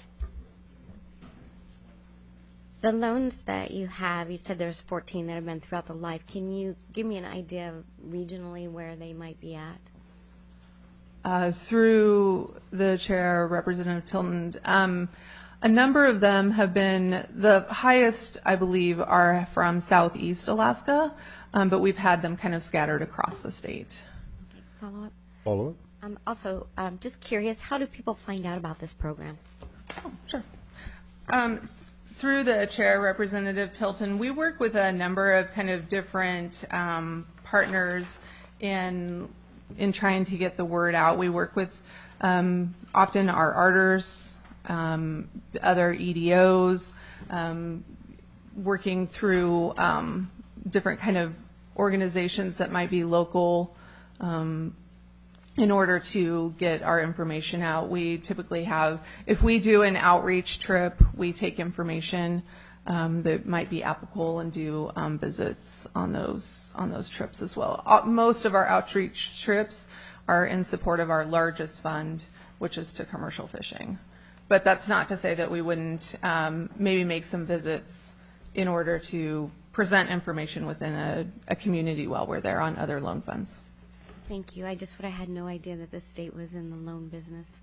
the loans that you have, you said there's fourteen that have been throughout the life. Can you give me an idea of regionally where they might be at? Uh, through the chair, Representative Tilton, um, a number of them have been, the highest, I believe, are from Southeast Alaska, um, but we've had them kind of scattered across the state. Okay, follow up. Follow up. Um, also, um, just curious, how do people find out about this program? Oh, sure. Um, through the chair, Representative Tilton, we work with a number of kind of different um, partners in in trying to get the word out. We work with um, often our arters, um, other E D Os, um, working through um, different kind of organizations that might be local, um, in order to get our information out. We typically have, if we do an outreach trip, we take information um, that might be applicable and do um, visits on those on those trips as well. Uh, most of our outreach trips are in support of our largest fund, which is to commercial fishing. But that's not to say that we wouldn't um, maybe make some visits in order to present information within a, a community while we're there on other loan funds. Thank you. I just would have had no idea that the state was in the loan business.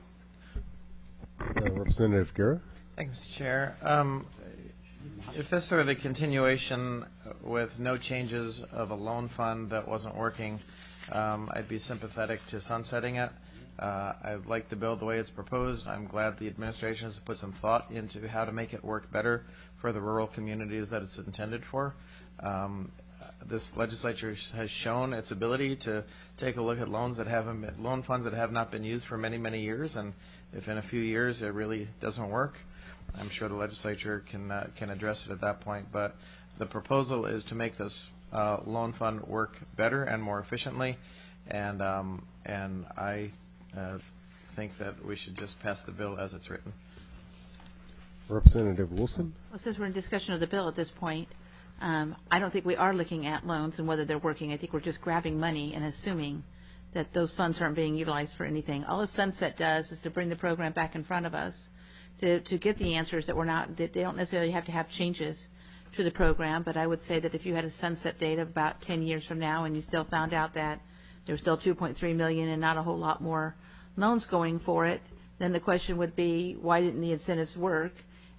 Uh, Representative Guerra. Thank you, Mister Chair. Um, if this were the continuation with no changes of a loan fund that wasn't working, um, I'd be sympathetic to sunsetting it. Uh, I like the bill the way it's proposed. I'm glad the administration has put some thought into how to make it work better for the rural communities that it's intended for. Um, this legislature has shown its ability to take a look at loans that haven't been, loan funds that have not been used for many, many years, and if in a few years it really doesn't work, I'm sure the legislature can uh, can address it at that point. But the proposal is to make this uh, loan fund work better and more efficiently, and um, and I uh, think that we should just pass the bill as it's written. Representative Wilson. Well, since we're in discussion of the bill at this point, um, I don't think we are looking at loans and whether they're working. I think we're just grabbing money and assuming that those funds aren't being utilized for anything. All a sunset does is to bring the program back in front of us to, to get the answers that we're not, that they don't necessarily have to have changes to the program. But I would say that if you had a sunset date of about ten years from now and you still found out that there was still two point three million dollars and not a whole lot more loans going for it, then the question would be, why didn't the incentives work?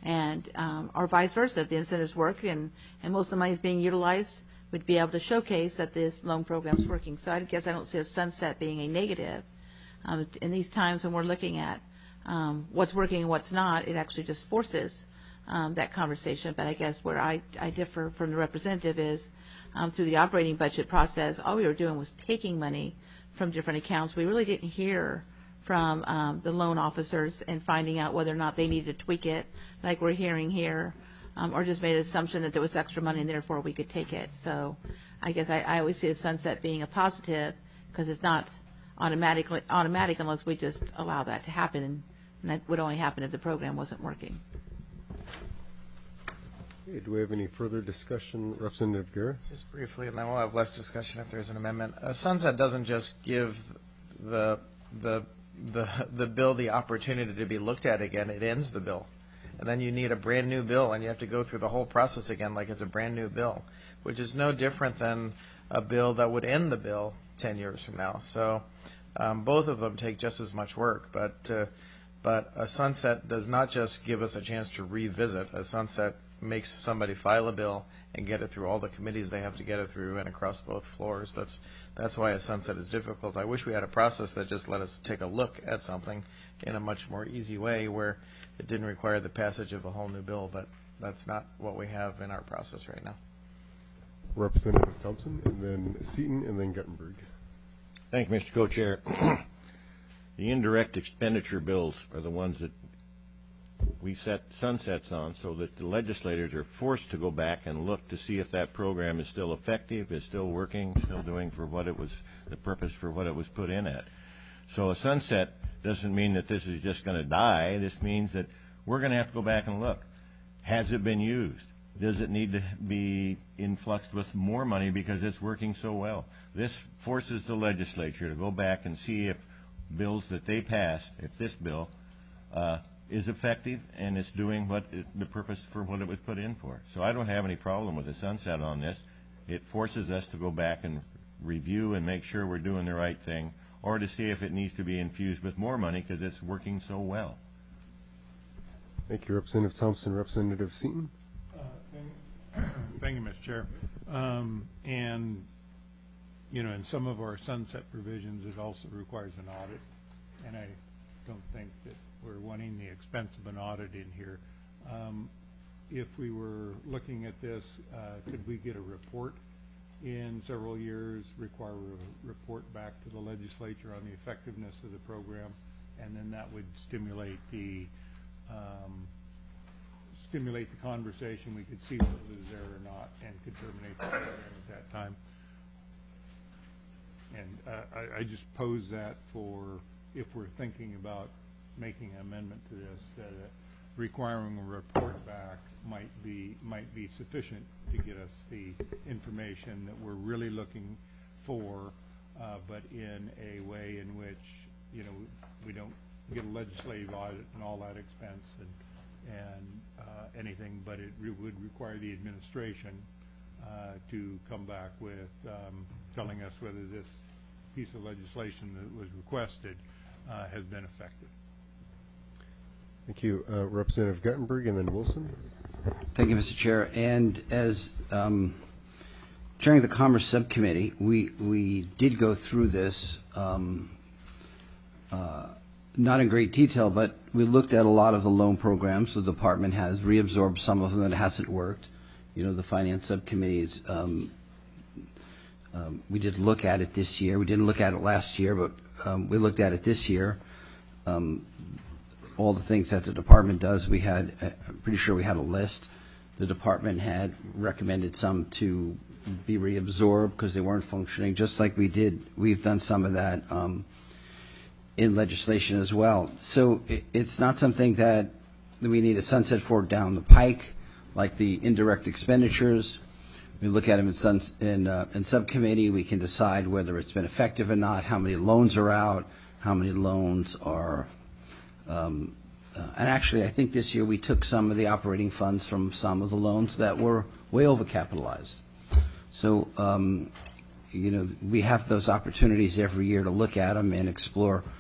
and um, or vice versa. If the incentives work and, and most of the money is being utilized, we'd be able to showcase that this loan program is working. So I guess I don't see a sunset being a negative. Um, in these times when we're looking at um, what's working and what's not, it actually just forces um, that conversation. But I guess where I, I differ from the representative is um, through the operating budget process, all we were doing was taking money from different accounts. We really didn't hear from um, the loan officers and finding out whether or not they needed to tweak it like we're hearing here, um, or just made an assumption that there was extra money and therefore we could take it. So I guess I, I always see a sunset being a positive because it's not automatically automatic unless we just allow that to happen, and that would only happen if the program wasn't working. Okay, do we have any further discussion, Representative Guerra? Just briefly, and then we'll have less discussion if there's an amendment. A sunset doesn't just give the the the the bill the opportunity to be looked at again. It ends the bill, and then you need a brand new bill, and you have to go through the whole process again like it's a brand new bill, which is no different than a bill that would end the bill ten years from now. So um, both of them take just as much work, but uh, but a sunset does not just give us a chance to revisit. A sunset makes somebody file a bill and get it through all the committees they have to get it through and across both floors. That's that's why a sunset is difficult. I wish we had a process that just let us take a look at something in a much more easy way where it didn't require the passage of a whole new bill, but that's not what we have in our process right now. Representative Thompson, and then Seaton, and then Guttenberg. Thank you, Mister Co-Chair. The indirect expenditure bills are the ones that we set sunsets on so that the legislators are forced to go back and look to see if that program is still effective, is still working, still doing for what it was, the purpose for what it was put in at. So a sunset doesn't mean that this is just going to die. This means that we're going to have to go back and look. Has it been used? Does it need to be influxed with more money because it's working so well? This forces the legislature to go back and see if bills that they passed, if this bill uh, is effective and it's doing what it, the purpose for what it was put in for. So I don't have any problem with a sunset on this. It forces us to go back and review and make sure we're doing the right thing, or to see if it needs to be infused with more money because it's working so well. Thank you, Representative Thompson. Representative Seaton. Thank you, Mister Chair. Um, and, you know, in some of our sunset provisions, it also requires an audit, and I don't think that we're wanting the expense of an audit in here. Um, if we were looking at this, uh, could we get a report in several years, require a report back to the legislature on the effectiveness of the program, and then that would stimulate the um, stimulate the conversation. We could see whether it was there or not and could terminate the program at that time. And uh, I, I just pose that for if we're thinking about making an amendment to this, that uh, requiring a report back might be might be sufficient to get us the information that we're really looking for, uh, but in a way in which, you know, we don't get a legislative audit and all that expense and and uh, anything, but it re would require the administration uh, to come back with um, telling us whether this piece of legislation that was requested uh, has been effective. Thank you. Uh, Representative Guttenberg, and then Wilson. Thank you, Mister Chair. And as um, chairing the Commerce Subcommittee, we, we did go through this, um, uh, not in great detail, but we looked at a lot of the loan programs. The department has reabsorbed some of them that hasn't worked. You know, the Finance Subcommittees, um, um, we did look at it this year. We didn't look at it last year, but um, we looked at it this year. Um, all the things that the department does, we had, uh, I'm pretty sure we had a list. The department had recommended some to be reabsorbed because they weren't functioning, just like we did. We've done some of that um, in legislation as well. So it, it's not something that we need a sunset for down the pike, like the indirect expenditures. We look at them in, sun, in, uh, in subcommittee. We can decide whether it's been effective or not, how many loans are out, how many loans are Um, uh, and actually, I think this year we took some of the operating funds from some of the loans that were way overcapitalized. So, um, you know, we have those opportunities every year to look at them and explore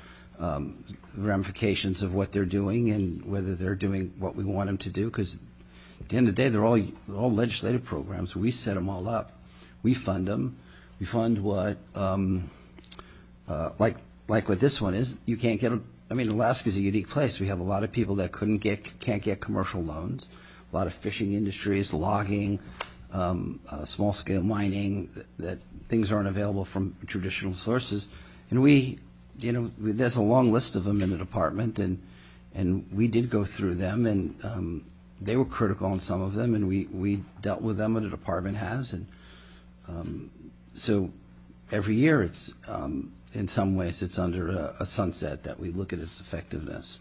um, ramifications of what they're doing and whether they're doing what we want them to do. Because at the end of the day, they're all they're all legislative programs. We set them all up. We fund them. We fund what, um, uh, like like what this one is. You can't get. A, I mean, Alaska's a unique place. We have a lot of people that couldn't get can't get commercial loans. A lot of fishing industries, logging, um, uh, small scale mining. That, that things aren't available from traditional sources, and we. You know, there's a long list of them in the department, and and we did go through them, and um, they were critical on some of them, and we, we dealt with them, what the department has, and um, so every year it's um, in some ways it's under a, a sunset that we look at its effectiveness.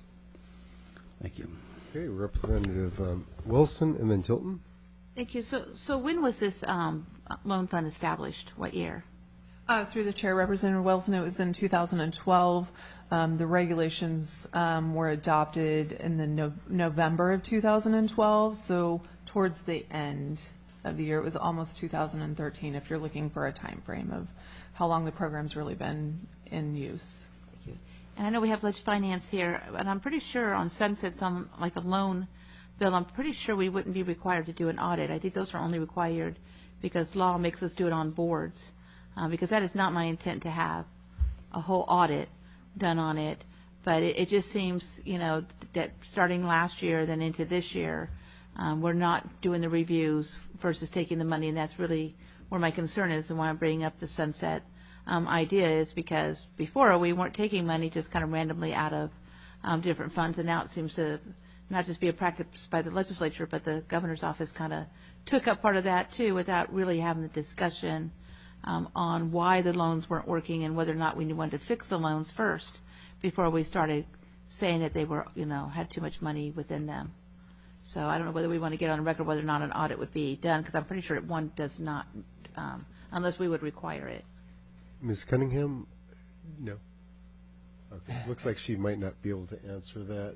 Thank you. Okay, Representative um, Wilson, and then Tilton. Thank you. So, so when was this um, loan fund established? What year? Uh, through the chair, Representative Wilson, it was in two thousand twelve. Um, the regulations um, were adopted in the no- November of two thousand twelve, so towards the end of the year. It was almost two thousand thirteen if you're looking for a time frame of how long the program's really been in use. Thank you. And I know we have Ledge Finance here, and I'm pretty sure on sunsets on like a loan bill, I'm pretty sure we wouldn't be required to do an audit. I think those are only required because law makes us do it on boards. Uh, because that is not my intent to have a whole audit done on it. But it, it just seems, you know, that starting last year, then into this year, um, we're not doing the reviews versus taking the money, and that's really where my concern is and why I'm bringing up the sunset um, idea is because before we weren't taking money just kind of randomly out of um, different funds, and now it seems to not just be a practice by the legislature, but the governor's office kind of took up part of that too without really having the discussion Um, on why the loans weren't working and whether or not we wanted to fix the loans first before we started saying that they were, you know, had too much money within them. So I don't know whether we want to get on record whether or not an audit would be done, because I'm pretty sure one does not, um, unless we would require it. Miz Cunningham? No. Okay. Looks like she might not be able to answer that.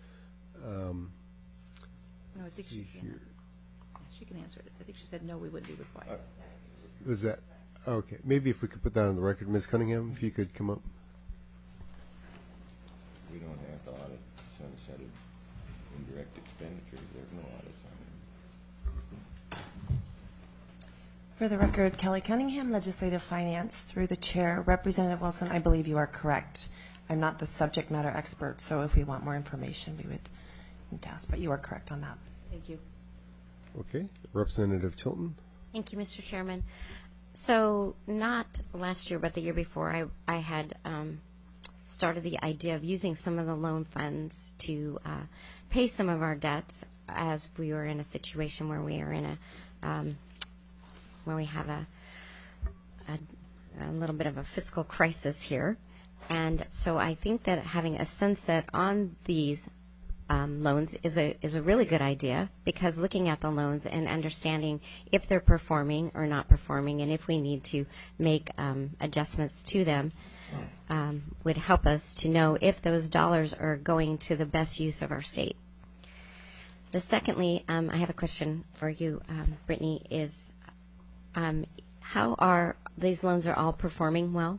Um, No, I think she can. Yeah, she can answer it. I think she said no, we wouldn't be required. Is that okay? Maybe if we could put that on the record, Miz Cunningham, if you could come up. We don't have to audit sunsetted indirect expenditures. There's no audits on it. For the record, Kelly Cunningham, Legislative Finance, through the chair. Representative Wilson, I believe you are correct. I'm not the subject matter expert, so if we want more information, we would need to ask, but you are correct on that. Thank you. Okay. Representative Tilton. Thank you, Mister Chairman. So not last year, but the year before, I, I had um, started the idea of using some of the loan funds to uh, pay some of our debts as we were in a situation where we are in a, um, where we have a, a, a little bit of a fiscal crisis here. And so I think that having a sunset on these Um, loans is a is a really good idea, because looking at the loans and understanding if they're performing or not performing, and if we need to make um, adjustments to them, um, would help us to know if those dollars are going to the best use of our state. The secondly, um, I have a question for you, um, Brittany, is um, how are these loans are all performing well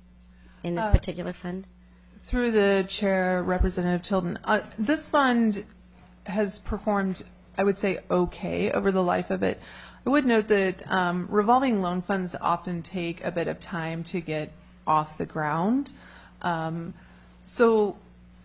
in this Uh, particular fund? Through the chair, Representative Tilton, uh, this fund has performed, I would say, okay over the life of it. I would note that um, revolving loan funds often take a bit of time to get off the ground. Um, so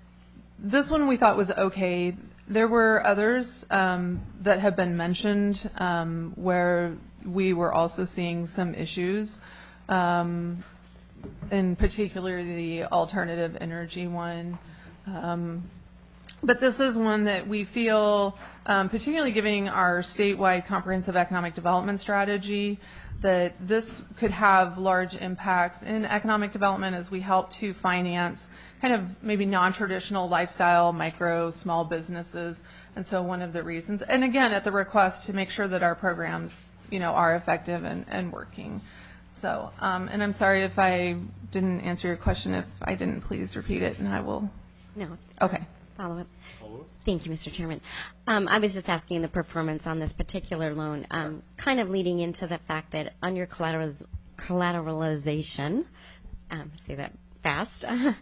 this one we thought was okay. There were others um, that have been mentioned um, where we were also seeing some issues. Um, in particular the alternative energy one. Um, but this is one that we feel, um, particularly giving our statewide comprehensive economic development strategy, that this could have large impacts in economic development as we help to finance kind of maybe non-traditional lifestyle, micro, small businesses. And so one of the reasons, and again, at the request to make sure that our programs, you know, are effective and, and working. So, um, and I'm sorry if I didn't answer your question. If I didn't, please repeat it, and I will. No. Okay. Follow up. Thank you, Mister Chairman. Um, I was just asking the performance on this particular loan, um, kind of leading into the fact that on your collateral, collateralization, um, say that fast,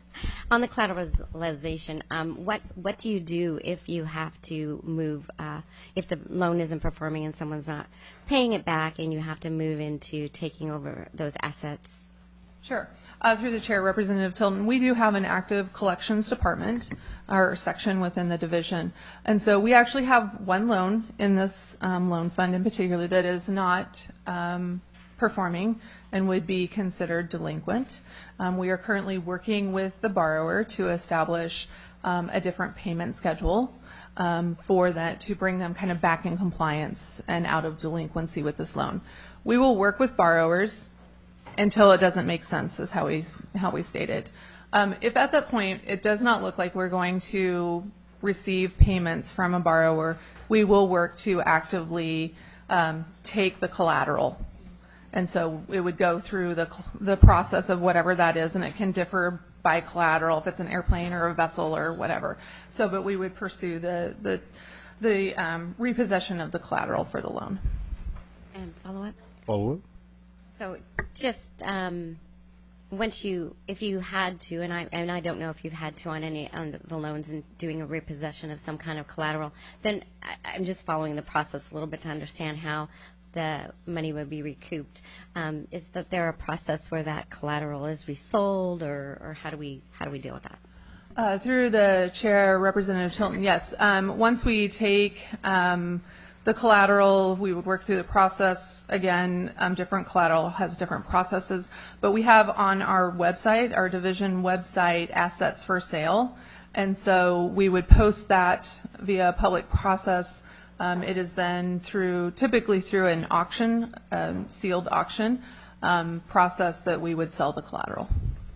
On the collateralization, um, what what do you do if you have to move, uh, if the loan isn't performing and someone's not paying it back and you have to move into taking over those assets? Sure. Uh, through the chair, Representative Tilton, we do have an active collections department or section within the division. And so we actually have one loan in this um, loan fund in particular that is not um, performing and would be considered delinquent. Um, we are currently working with the borrower to establish um, a different payment schedule um, for that to bring them kind of back in compliance and out of delinquency with this loan. We will work with borrowers until it doesn't make sense, is how we how we state it. Um, if at that point it does not look like we're going to receive payments from a borrower, we will work to actively um, take the collateral. And so it would go through the the process of whatever that is, and it can differ by collateral if it's an airplane or a vessel or whatever. So, but we would pursue the the the um, repossession of the collateral for the loan. And follow up. Follow up. So just um, once you, if you had to, and I and I don't know if you've had to on any on the loans and doing a repossession of some kind of collateral, then I, I'm just following the process a little bit to understand how the money would be recouped. Um, is that there a process where that collateral is resold, or, or how do we how do we deal with that? Uh, through the chair, Representative Tilton, yes. Um, once we take um, the collateral, we would work through the process. Again, um, different collateral has different processes, but we have on our website, our division website, assets for sale, and so we would post that via public process. Um, it is then through, typically through an auction, um, sealed auction um, process that we would sell the collateral.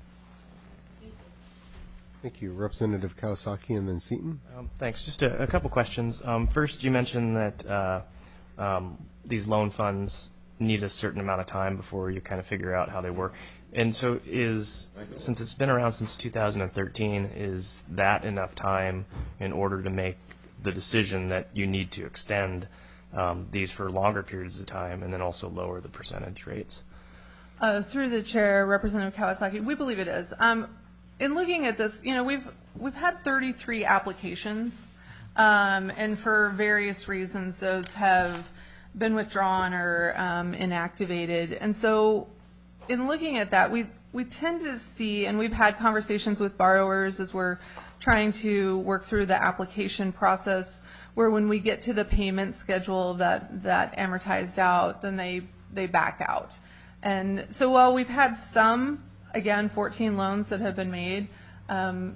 Thank you. Representative Kawasaki and then Seaton. Um, thanks. Just a, a couple questions. Um, first, you mentioned that uh, um, these loan funds need a certain amount of time before you kind of figure out how they work. And so is, since it's been around since two thousand thirteen, is that enough time in order to make the decision that you need to extend um, these for longer periods of time and then also lower the percentage rates? Uh, through the chair, Representative Kawasaki, we believe it is. Um, in looking at this, you know, we've we've had thirty-three applications, um, and for various reasons, those have been withdrawn or um, inactivated. And so, in looking at that, we we tend to see, and we've had conversations with borrowers as we're trying to work through the application process, where when we get to the payment schedule that that amortized out, then they they back out. And so while we've had some, again, fourteen loans that have been made, um,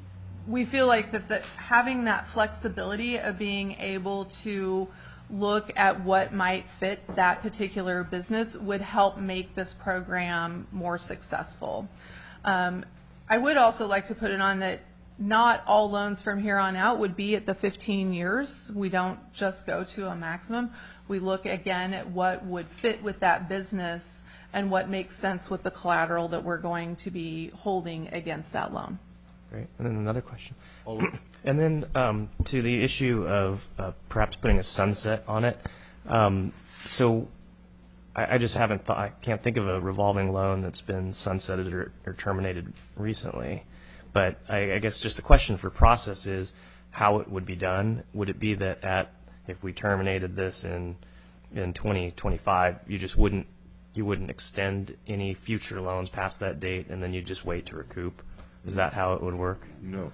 we feel like that, that having that flexibility of being able to look at what might fit that particular business would help make this program more successful. Um, I would also like to put it on that not all loans from here on out would be at the fifteen years. We don't just go to a maximum. We look again at what would fit with that business and what makes sense with the collateral that we're going to be holding against that loan. Great. And then another question. And then um, to the issue of uh, perhaps putting a sunset on it. Um, so I, I just haven't thought, I can't think of a revolving loan that's been sunsetted or, or terminated recently. But I, I guess just the question for process is how it would be done. Would it be that at, if we terminated this in in twenty twenty-five, you just wouldn't you wouldn't extend any future loans past that date, and then you just wait to recoup? Is that how it would work? No.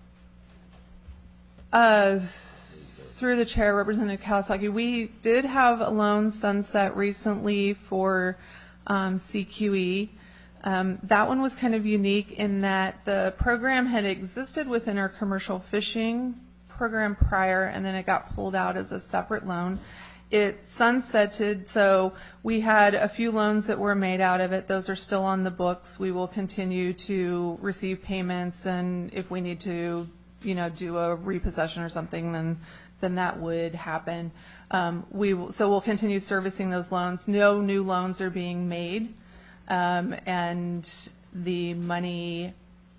Uh, through the chair, Representative Kawasaki, we did have a loan sunset recently for um, C Q E. Um, that one was kind of unique in that the program had existed within our commercial fishing program prior, and then it got pulled out as a separate loan. It sunsetted, so we had a few loans that were made out of it. Those are still on the books. We will continue to receive payments, and if we need to, you know, do a repossession or something, then then that would happen. Um, we will, so we'll continue servicing those loans. No new loans are being made, um, and the money,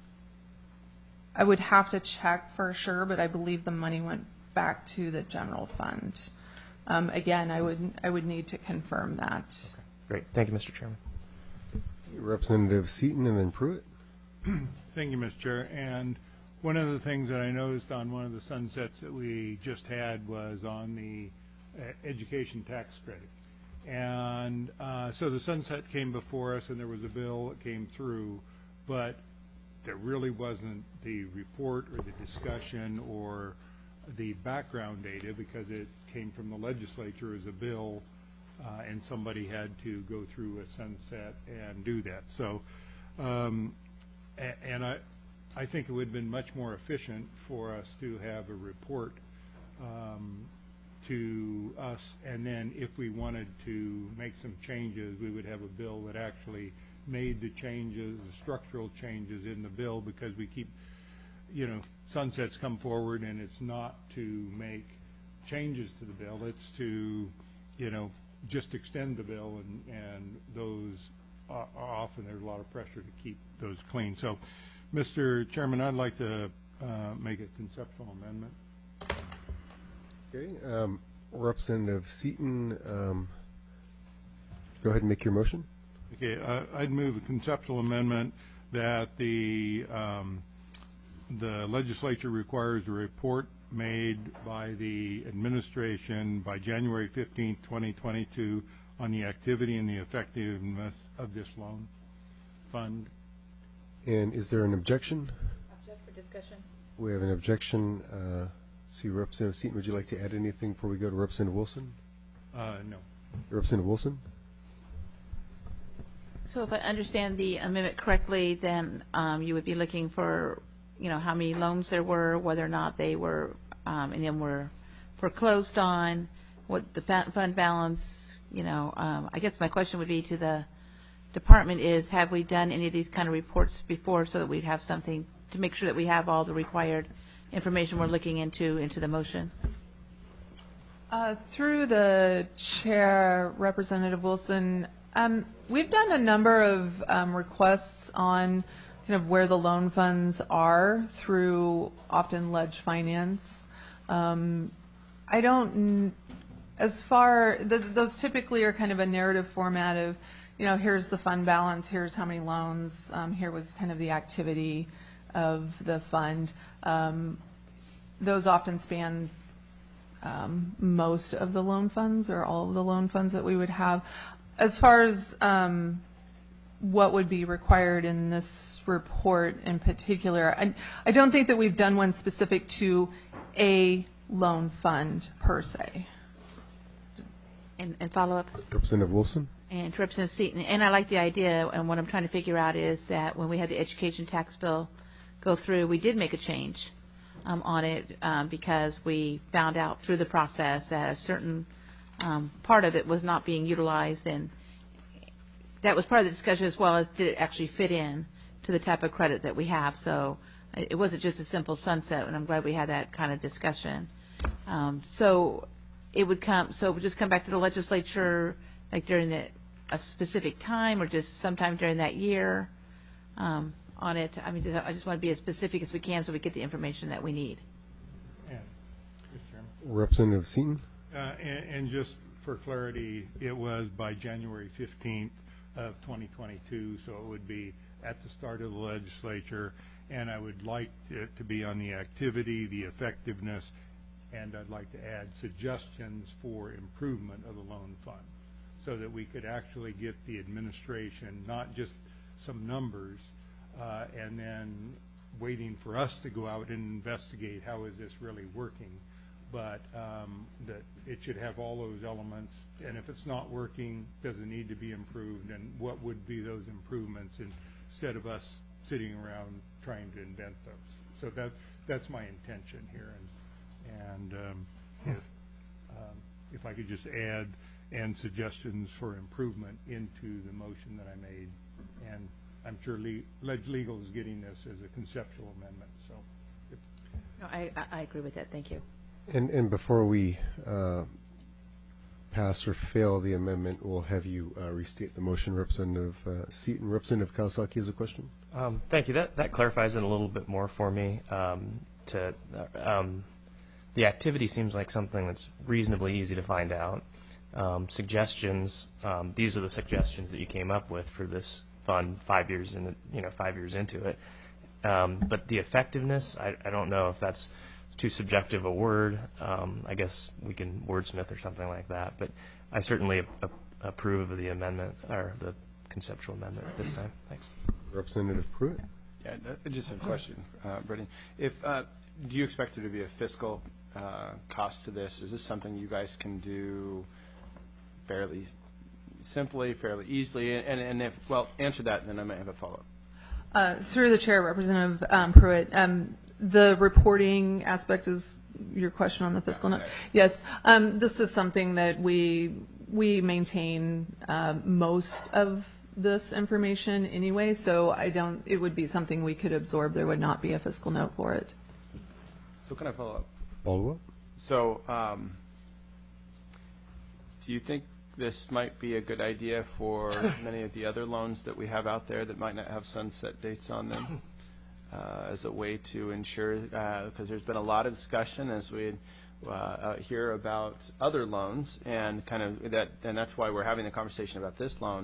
I would have to check for sure, but I believe the money went back to the general fund. Um, again, I would I would need to confirm that. Okay. Great. Thank you, Mister Chairman. Representative Seaton and then Pruitt. Thank you, Mister Chair. And one of the things that I noticed on one of the sunsets that we just had was on the uh, education tax credit. And uh, so the sunset came before us, and there was a bill that came through, but there really wasn't the report or the discussion or the background data, because it came from the legislature as a bill, uh, and somebody had to go through a sunset and do that. So, um, a- and I, I think it would have been much more efficient for us to have a report um, to us, and then if we wanted to make some changes, we would have a bill that actually made the changes, the structural changes in the bill, because we keep, you know, sunsets come forward, and it's not to make changes to the bill, it's to, you know, just extend the bill, and, and those are, are often there's a lot of pressure to keep those clean. So, Mister Chairman, I'd like to uh, make a conceptual amendment. Okay, um, Representative Seaton, um, go ahead and make your motion. Okay, uh, I'd move a conceptual amendment that the um, the legislature requires a report made by the administration by January fifteenth, twenty twenty-two on the activity and the effectiveness of this loan fund. And is there an objection? Object for discussion. We have an objection. Uh, see, Representative Seaton, would you like to add anything before we go to Representative Wilson? Uh, no. Representative Wilson? So if I understand the amendment correctly, then um, you would be looking for, you know, how many loans there were, whether or not they were, um, and then were foreclosed on, what the fa- fund balance, you know. Um, I guess my question would be to the department is, have we done any of these kind of reports before, so that we'd have something to make sure that we have all the required information we're looking into into the motion? Uh, through the chair, Representative Wilson, um, we've done a number of um, requests on kind of where the loan funds are through often ledge finance. Um, I don't, as far, th- those typically are kind of a narrative format of, you know, here's the fund balance, here's how many loans, um, here was kind of the activity of the fund. Um, those often span um, most of the loan funds or all of the loan funds that we would have. As far as um, what would be required in this report in particular, I, I don't think that we've done one specific to a loan fund per se. And, and follow up? Representative Wilson? And to Representative Seaton, and I like the idea, and what I'm trying to figure out is that when we had the education tax bill go through, we did make a change um, on it um, because we found out through the process that a certain um, part of it was not being utilized, and that was part of the discussion, as well as did it actually fit in to the type of credit that we have. So it wasn't just a simple sunset, and I'm glad we had that kind of discussion. Um, so it would come, so it would just come back to the legislature, like during the, a specific time, or just sometime during that year um, on it. I mean, just, I just want to be as specific as we can so we get the information that we need. Yeah. Mister Chairman. Representative Seaton? Uh, and, and just for clarity, it was by January fifteenth of twenty twenty-two, so it would be at the start of the legislature, and I would like it to be on the activity, the effectiveness, and I'd like to add suggestions for improvement of the loan fund, so that we could actually get the administration, not just some numbers, uh, and then waiting for us to go out and investigate how is this really working, but um, that it should have all those elements, and if it's not working, does it need to be improved, and what would be those improvements, and instead of us sitting around trying to invent those. So that that's my intention here, and and um, if um, if I could just add and suggestions for improvement into the motion that I made, and I'm sure Le- Ledge Legal is getting this as a conceptual amendment. So, if No, I, I agree with that. Thank you. And, and before we uh, pass or fail the amendment, we'll have you uh, restate the motion. Representative uh, Seaton. Representative Kawasaki has a question. Um, thank you. That that clarifies it a little bit more for me. Um, to uh, um, the activity seems like something that's reasonably easy to find out. Um, suggestions. Um, these are the suggestions that you came up with for this fund five years in, you know, five years into it. Um, but the effectiveness, I, I don't know if that's too subjective a word. Um, I guess we can wordsmith or something like that. But I certainly a- approve of the amendment, or the conceptual amendment at this time. Thanks. Representative Pruitt. Yeah, I just have a question, uh, Brittany. If, uh, do you expect there to be a fiscal uh, cost to this? Is this something you guys can do fairly simply, fairly easily? And, and if, well, answer that, and then I might have a follow-up. Uh, through the chair, Representative um, Pruitt, um, the reporting aspect is your question on the fiscal note. Yes, um, this is something that we we maintain uh, most of this information anyway, so I don't. It would be something we could absorb. There would not be a fiscal note for it. So can I follow up? Follow up. So, um, do you think this might be a good idea for many of the other loans that we have out there that might not have sunset dates on them, uh, as a way to ensure, because uh, there's been a lot of discussion as we uh, uh, hear about other loans, and kind of that, and that's why we're having the conversation about this loan.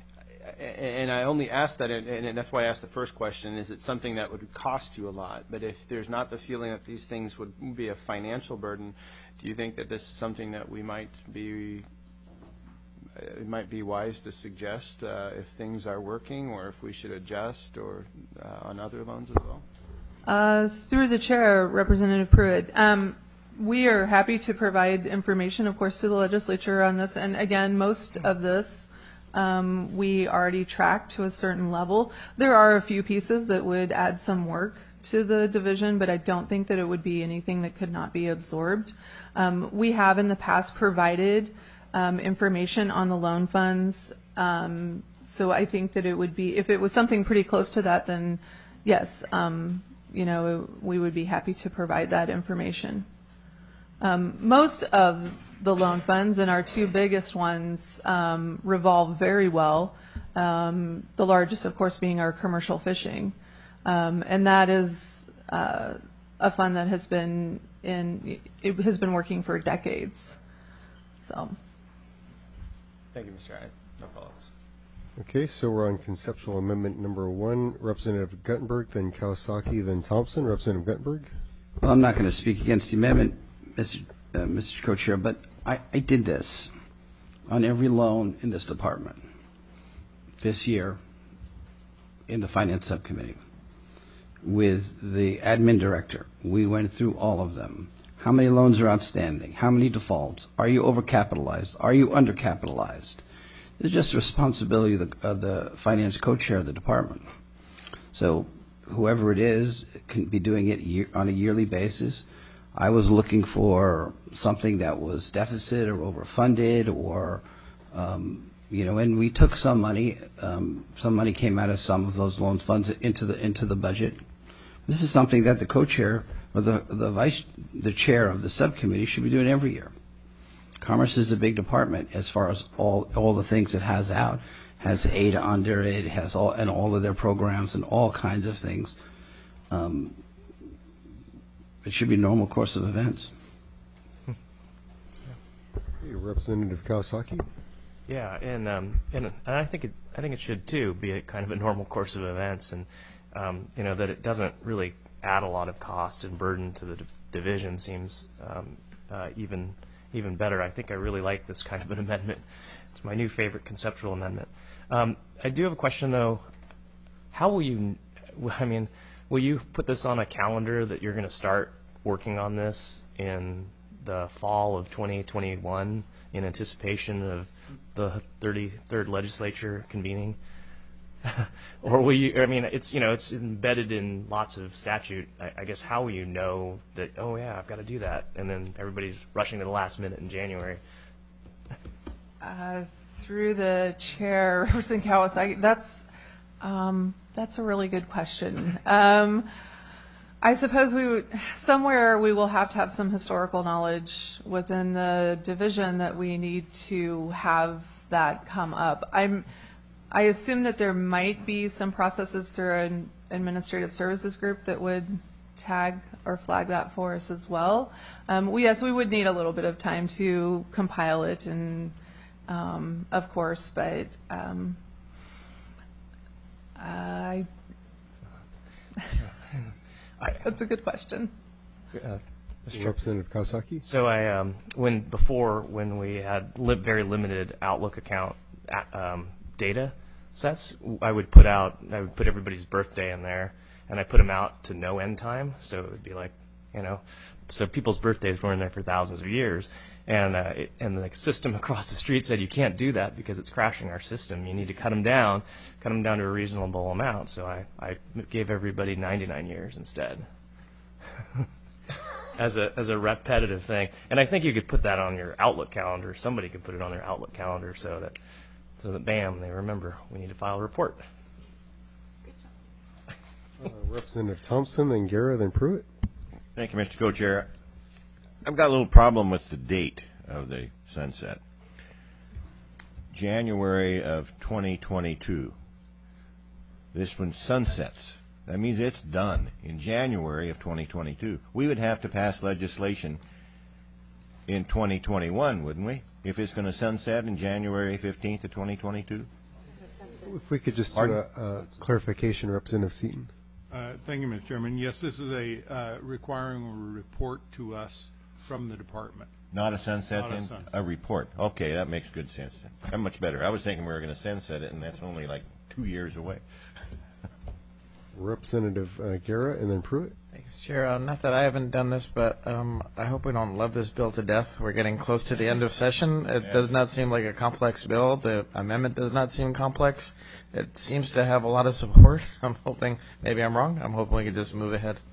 And I only asked that, and that's why I asked the first question, is it something that would cost you a lot? But if there's not the feeling that these things would be a financial burden, do you think that this is something that we might be, it might be wise to suggest uh, if things are working, or if we should adjust, or uh, on other loans as well? Uh, through the chair, Representative Pruitt, um, we are happy to provide information, of course, to the legislature on this. And again, most of this um, we already track to a certain level. There are a few pieces that would add some work to the division, but I don't think that it would be anything that could not be absorbed. Um, we have in the past provided um, information on the loan funds, um, so I think that it would be, if it was something pretty close to that, then yes, um, you know, we would be happy to provide that information. Um, most of the loan funds, and our two biggest ones, um, revolve very well. Um, the largest, of course, being our commercial fishing. Um, and that is uh, a fund that has been in, it has been working for decades. So. Thank you, Mister I. No follow-ups. Okay, so we're on conceptual amendment number one. Representative Guttenberg, then Kawasaki, then Thompson. Representative Guttenberg. Well, I'm not going to speak against the amendment, Mister Uh, Mister Co-Chair, but I, I did this on every loan in this department this year in the Finance Subcommittee with the admin director. We went through all of them. How many loans are outstanding? How many defaults? Are you overcapitalized? Are you undercapitalized? It's just the responsibility of the, of the finance co-chair of the department. So whoever it is can be doing it year, on a yearly basis. I was looking for something that was deficit or overfunded, or, um, you know, and we took some money. Um, some money came out of some of those loans funds into the into the budget. This is something that the co-chair or the the vice the chair of the subcommittee should be doing every year. Commerce is a big department as far as all all the things it has out, has A D A under it, has all and all of their programs and all kinds of things. Um, It should be a normal course of events. Okay, Representative Kawasaki. Yeah, and um, and, and I think it I think it should too be a kind of a normal course of events, and um, you know that it doesn't really add a lot of cost and burden to the d- division seems um, uh, even even better. I think I really like this kind of an amendment. It's my new favorite conceptual amendment. Um, I do have a question though. How will you? I mean. Will you put this on a calendar that you're going to start working on this in the fall of twenty twenty-one in anticipation of the thirty-third legislature convening? Or will you, I mean, it's, you know, it's embedded in lots of statute. I, I guess how will you know that, oh, yeah, I've got to do that, and then everybody's rushing to the last minute in January? Uh, through the chair, Representative Kawasaki, that's, um, that's a really good question. Um, I suppose we would, somewhere we will have to have some historical knowledge within the division that we need to have that come up. I'm, I assume that there might be some processes through an administrative services group that would tag or flag that for us as well. Um, we, yes, we would need a little bit of time to compile it, and um, of course, but um, I. That's a good question. Uh, Mister Chair. Representative Kawasaki. So I, um, when before when we had li- very limited Outlook account a- um, data sets, I would put out, I would put everybody's birthday in there, and I put them out to no end time. So it would be like, you know, so people's birthdays were in there for thousands of years, and uh, it, and the system across the street said you can't do that because it's crashing our system. You need to cut them down, cut them down to a reasonable amount. So I, I gave everybody ninety-nine years instead. As a as a repetitive thing, and I think you could put that on your Outlook calendar. Somebody could put it on their Outlook calendar so that so that bam, they remember we need to file a report. Uh, Representative Thompson, then Guerra, then Pruitt. Thank you, Mister Co-Chair. I've got a little problem with the date of the sunset. January of twenty twenty-two. This one sunsets. That means it's done in January of twenty twenty-two. We would have to pass legislation in twenty twenty-one, wouldn't we, if it's going to sunset in January fifteenth of twenty twenty-two? If we could just do a, a clarification, Representative Seaton. Uh, Thank you, Mister Chairman. Yes, this is a uh, requiring a report to us from the department. Not a sunset, Not a then? sunset. A report. Okay, that makes good sense. then. I'm much better. I was thinking we were going to sunset it, and that's only like two years away. Representative uh, Guerra, and then Pruitt. Thank you, Mister Chair. Uh, not that I haven't done this, but um, I hope we don't love this bill to death. We're getting close to the end of session. It Yeah. does not seem like a complex bill. The amendment does not seem complex. It seems to have a lot of support. I'm hoping, maybe I'm wrong, I'm hoping we can just move ahead.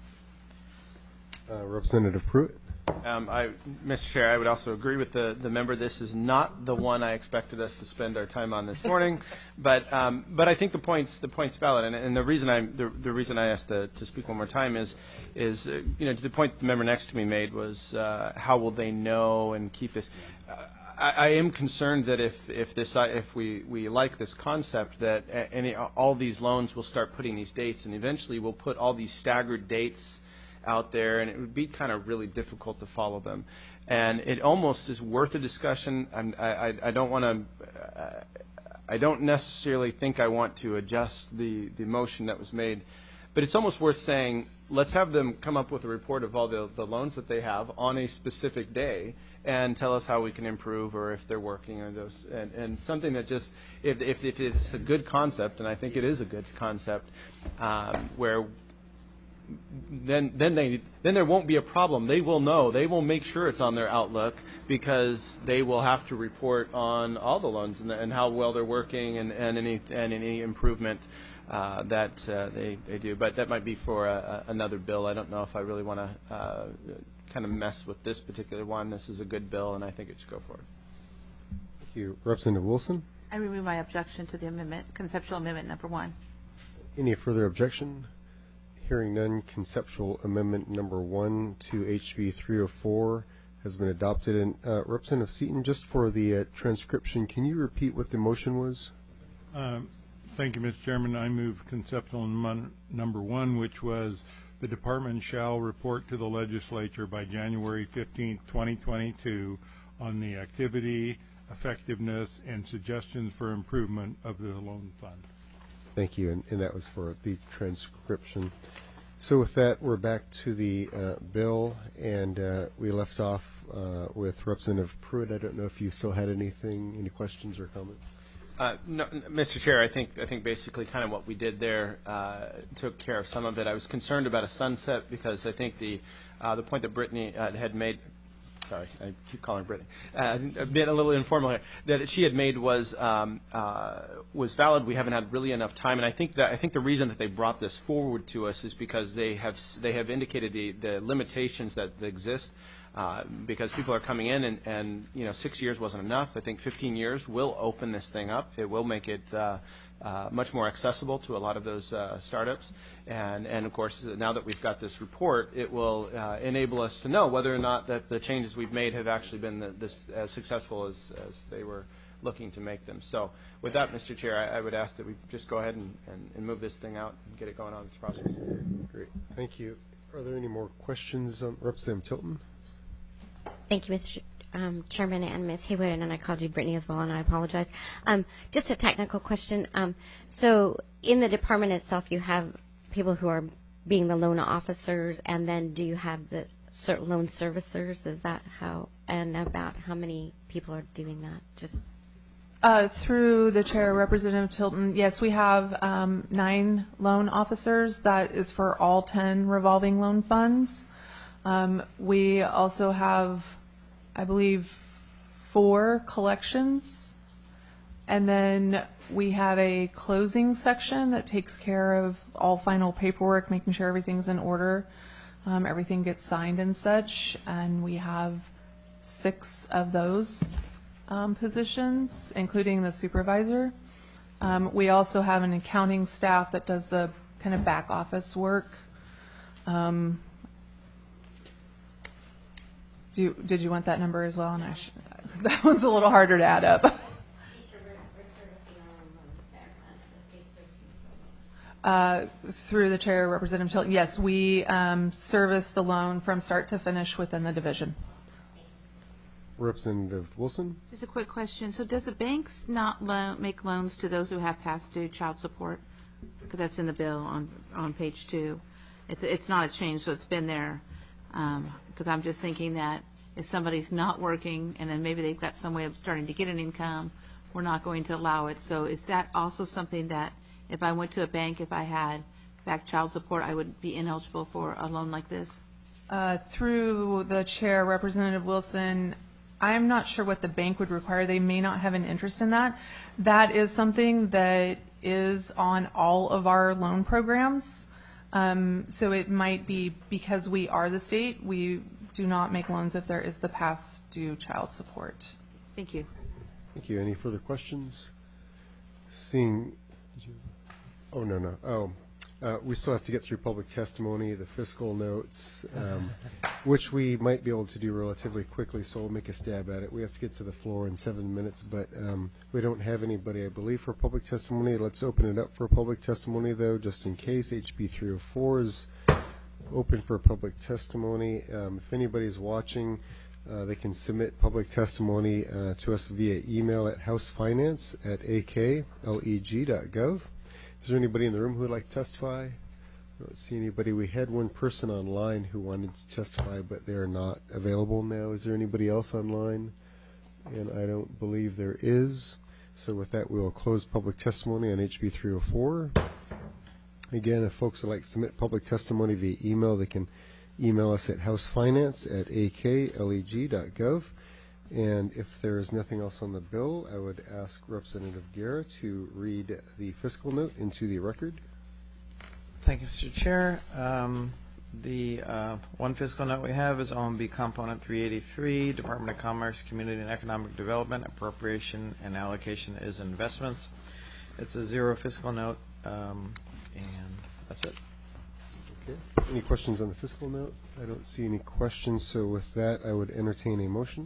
Uh, Representative Pruitt. Um, I, Mister Chair, I would also agree with the, the member. This is not the one I expected us to spend our time on this morning, but um, but I think the point's the point's valid, and, and the reason I the, the reason I asked to, to speak one more time is is uh, you know to the point that the member next to me made was uh, how will they know and keep this. Uh, I, I am concerned that if if this if we, we like this concept that any all these loans will start putting these dates, and eventually we'll put all these staggered dates out there, and it would be kind of really difficult to follow them. And it almost is worth a discussion. I'm, I, I, I don't want to, uh, I don't necessarily think I want to adjust the, the motion that was made, but it's almost worth saying, let's have them come up with a report of all the, the loans that they have on a specific day and tell us how we can improve or if they're working or those, and, and something that just, if, if, if it's a good concept, and I think it is a good concept, um, where then then they then there won't be a problem. They will know. They will make sure it's on their Outlook because they will have to report on all the loans and, and how well they're working and, and any and any improvement uh, that uh, they they do. But that might be for a, a, another bill. I don't know if I really want to uh, kind of mess with this particular one. This is a good bill, and I think it should go forward. Thank you, Representative Wilson. I remove my objection to the amendment, conceptual amendment number one. Any further objection? Hearing none, conceptual amendment number one to H B three oh four has been adopted. And uh, Representative Seaton, just for the uh, transcription, can you repeat what the motion was? Um, Thank you, Mister Chairman. I move conceptual amendment number one, which was the department shall report to the legislature by January fifteenth, twenty twenty-two on the activity, effectiveness, and suggestions for improvement of the loan fund. Thank you, and, and that was for the transcription. So with that, we're back to the uh, bill, and uh, we left off uh, with Representative Pruitt. I don't know if you still had anything, any questions or comments? Uh, no, Mister Chair, I think I think basically kind of what we did there uh, took care of some of it. I was concerned about a sunset because I think the uh, the point that Brittany uh, had made. Sorry, I keep calling her Brittany. Uh, a bit a little informal here. That she had made was um, uh, was valid. We haven't had really enough time, and I think that I think the reason that they brought this forward to us is because they have they have indicated the the limitations that exist. Uh, because people are coming in, and, and you know, six years wasn't enough. I think fifteen years will open this thing up. It will make it uh, uh, much more accessible to a lot of those uh, startups. And, and of course, now that we've got this report, it will uh, enable us to know whether or not that the changes we've made have actually been the, this, as successful as, as they were looking to make them. So with that, Mister Chair, I, I would ask that we just go ahead and, and, and move this thing out and get it going on this process. Great. Thank you. Are there any more questions? Um, Representative Tilton? Thank you, Mister Um, Chairman and Miz Haywood, and I called you Brittany as well, and I apologize. Um, just a technical question. Um, so in the department itself, you have people who are being the loan officers, and then do you have the cer- loan servicers? Is that how, and about how many people are doing that? Just Uh, through the chair, Representative Tilton, yes, we have um, nine loan officers. That is for all ten revolving loan funds. Um, we also have, I believe, four collections. And then we have a closing section that takes care of all final paperwork, making sure everything's in order, um, everything gets signed and such. And we have six of those Um, positions, including the supervisor. Um, we also have an accounting staff that does the kind of back office work. Um, do you, did you want that number as well? And I should, that one's a little harder to add up. Uh, through the chair, Representative Tilton, yes, we um, service the loan from start to finish within the division. Representative Wilson? Just a quick question. So does the banks not loan, make loans to those who have past due child support? Because that's in the bill on, on page two. It's, it's not a change, so it's been there. Because I'm just thinking that if somebody's not working and then maybe they've got some way of starting to get an income, we're not going to allow it. So is that also something that if I went to a bank, if I had back child support, I would be ineligible for a loan like this? Uh, through the chair, Representative Wilson, I'm not sure what the bank would require. They may not have an interest in that. That is something that is on all of our loan programs. Um, so it might be because we are the state, we do not make loans if there is the past due child support. Thank you. Thank you. Any further questions? Seeing, oh, no, no. Oh, uh, we still have to get through public testimony, the fiscal notes, um, which we might be able to do relatively quickly, so we'll make a stab at it. We have to get to the floor in seven minutes, but um, we don't have anybody, I believe, for public testimony. Let's open it up for public testimony, though, just in case. H B three oh four is open for public testimony. Um, if anybody's watching, uh, they can submit public testimony uh, to us via email at housefinance at a k leg dot gov. Is there anybody in the room who would like to testify? I don't see anybody. We had one person online who wanted to testify, but they are not available now. Is there anybody else online? And I don't believe there is. So with that, we will close public testimony on H B three oh four. Again, if folks would like to submit public testimony via email, they can email us at housefinance at a k leg dot gov. And if there is nothing else on the bill, I would ask Representative Guerra to read the fiscal note into the record. Thank you, Mister Chair. Um, the uh, one fiscal note we have is O M B Component three eighty-three, Department of Commerce, Community and Economic Development, appropriation and allocation is investments. It's a zero fiscal note, um, and that's it. Okay. Any questions on the fiscal note? I don't see any questions, so with that, I would entertain a motion.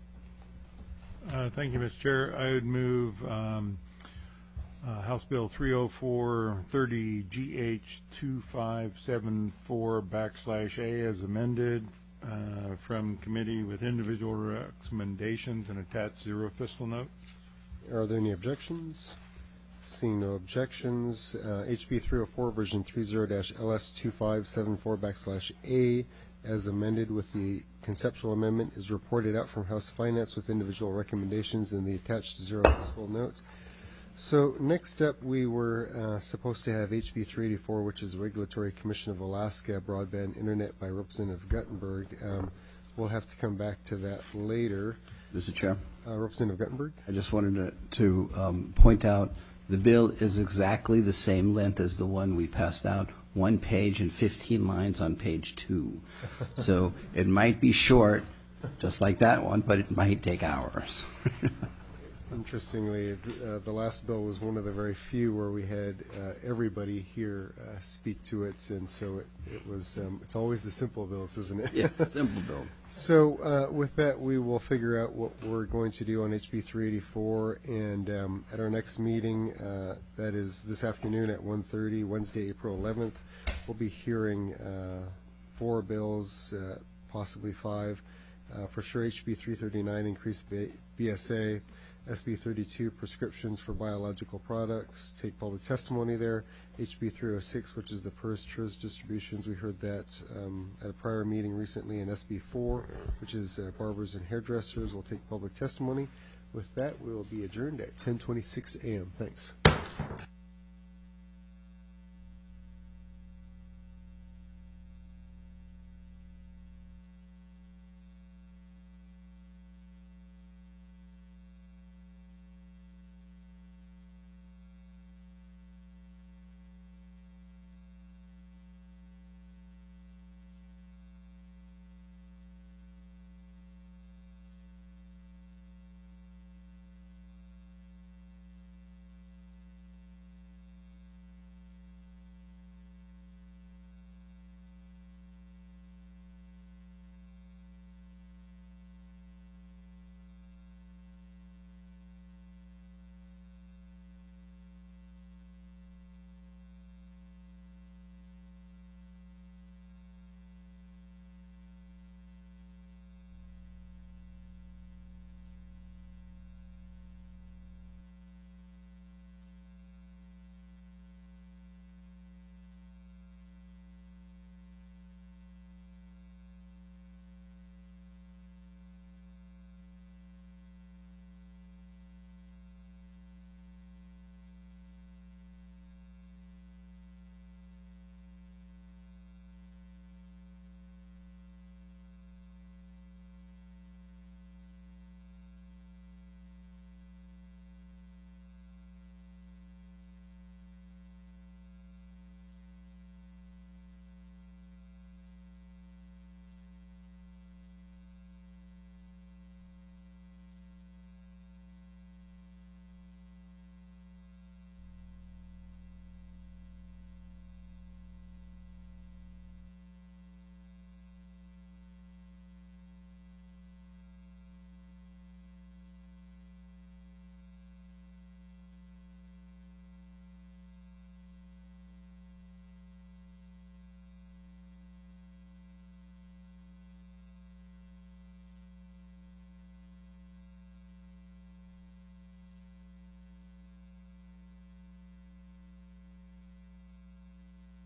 Uh, Thank you, Mister Chair. I would move um, uh, House Bill three oh four thirty G H two five seven four backslash A as amended uh, from committee with individual recommendations and attached zero fiscal note. Are there any objections? Seeing no objections, uh, H B three oh four version thirty L S two five seven four backslash A as amended with the conceptual amendment is reported out from House Finance with individual recommendations and the attached zero fiscal notes. So next up, we were uh, supposed to have H B three eighty-four, which is the Regulatory Commission of Alaska Broadband Internet by Representative Guttenberg. Um, we'll have to come back to that later. Mister Chair? Uh, Representative Guttenberg? I just wanted to, to um, point out the bill is exactly the same length as the one we passed out, one page and fifteen lines on page two. So it might be short, just like that one, but it might take hours. Interestingly, uh, the last bill was one of the very few where we had uh, everybody here uh, speak to it, and so it, it was, um, it's always the simple bills, isn't it? Yes, a simple bill. So uh, with that, we will figure out what we're going to do on H B three eighty-four, and um, at our next meeting, uh, that is this afternoon at one thirty, Wednesday, April eleventh, we'll be hearing uh, four bills, uh, possibly five. Uh, for sure, H B three thirty-nine, increased B S A. S B thirty-two, prescriptions for biological products, take public testimony there. H B three oh six, which is the purse tourist distributions, we heard that um, at a prior meeting recently. And S B four, which is uh, barbers and hairdressers, will take public testimony. With that, we will be adjourned at ten twenty-six a m Thanks.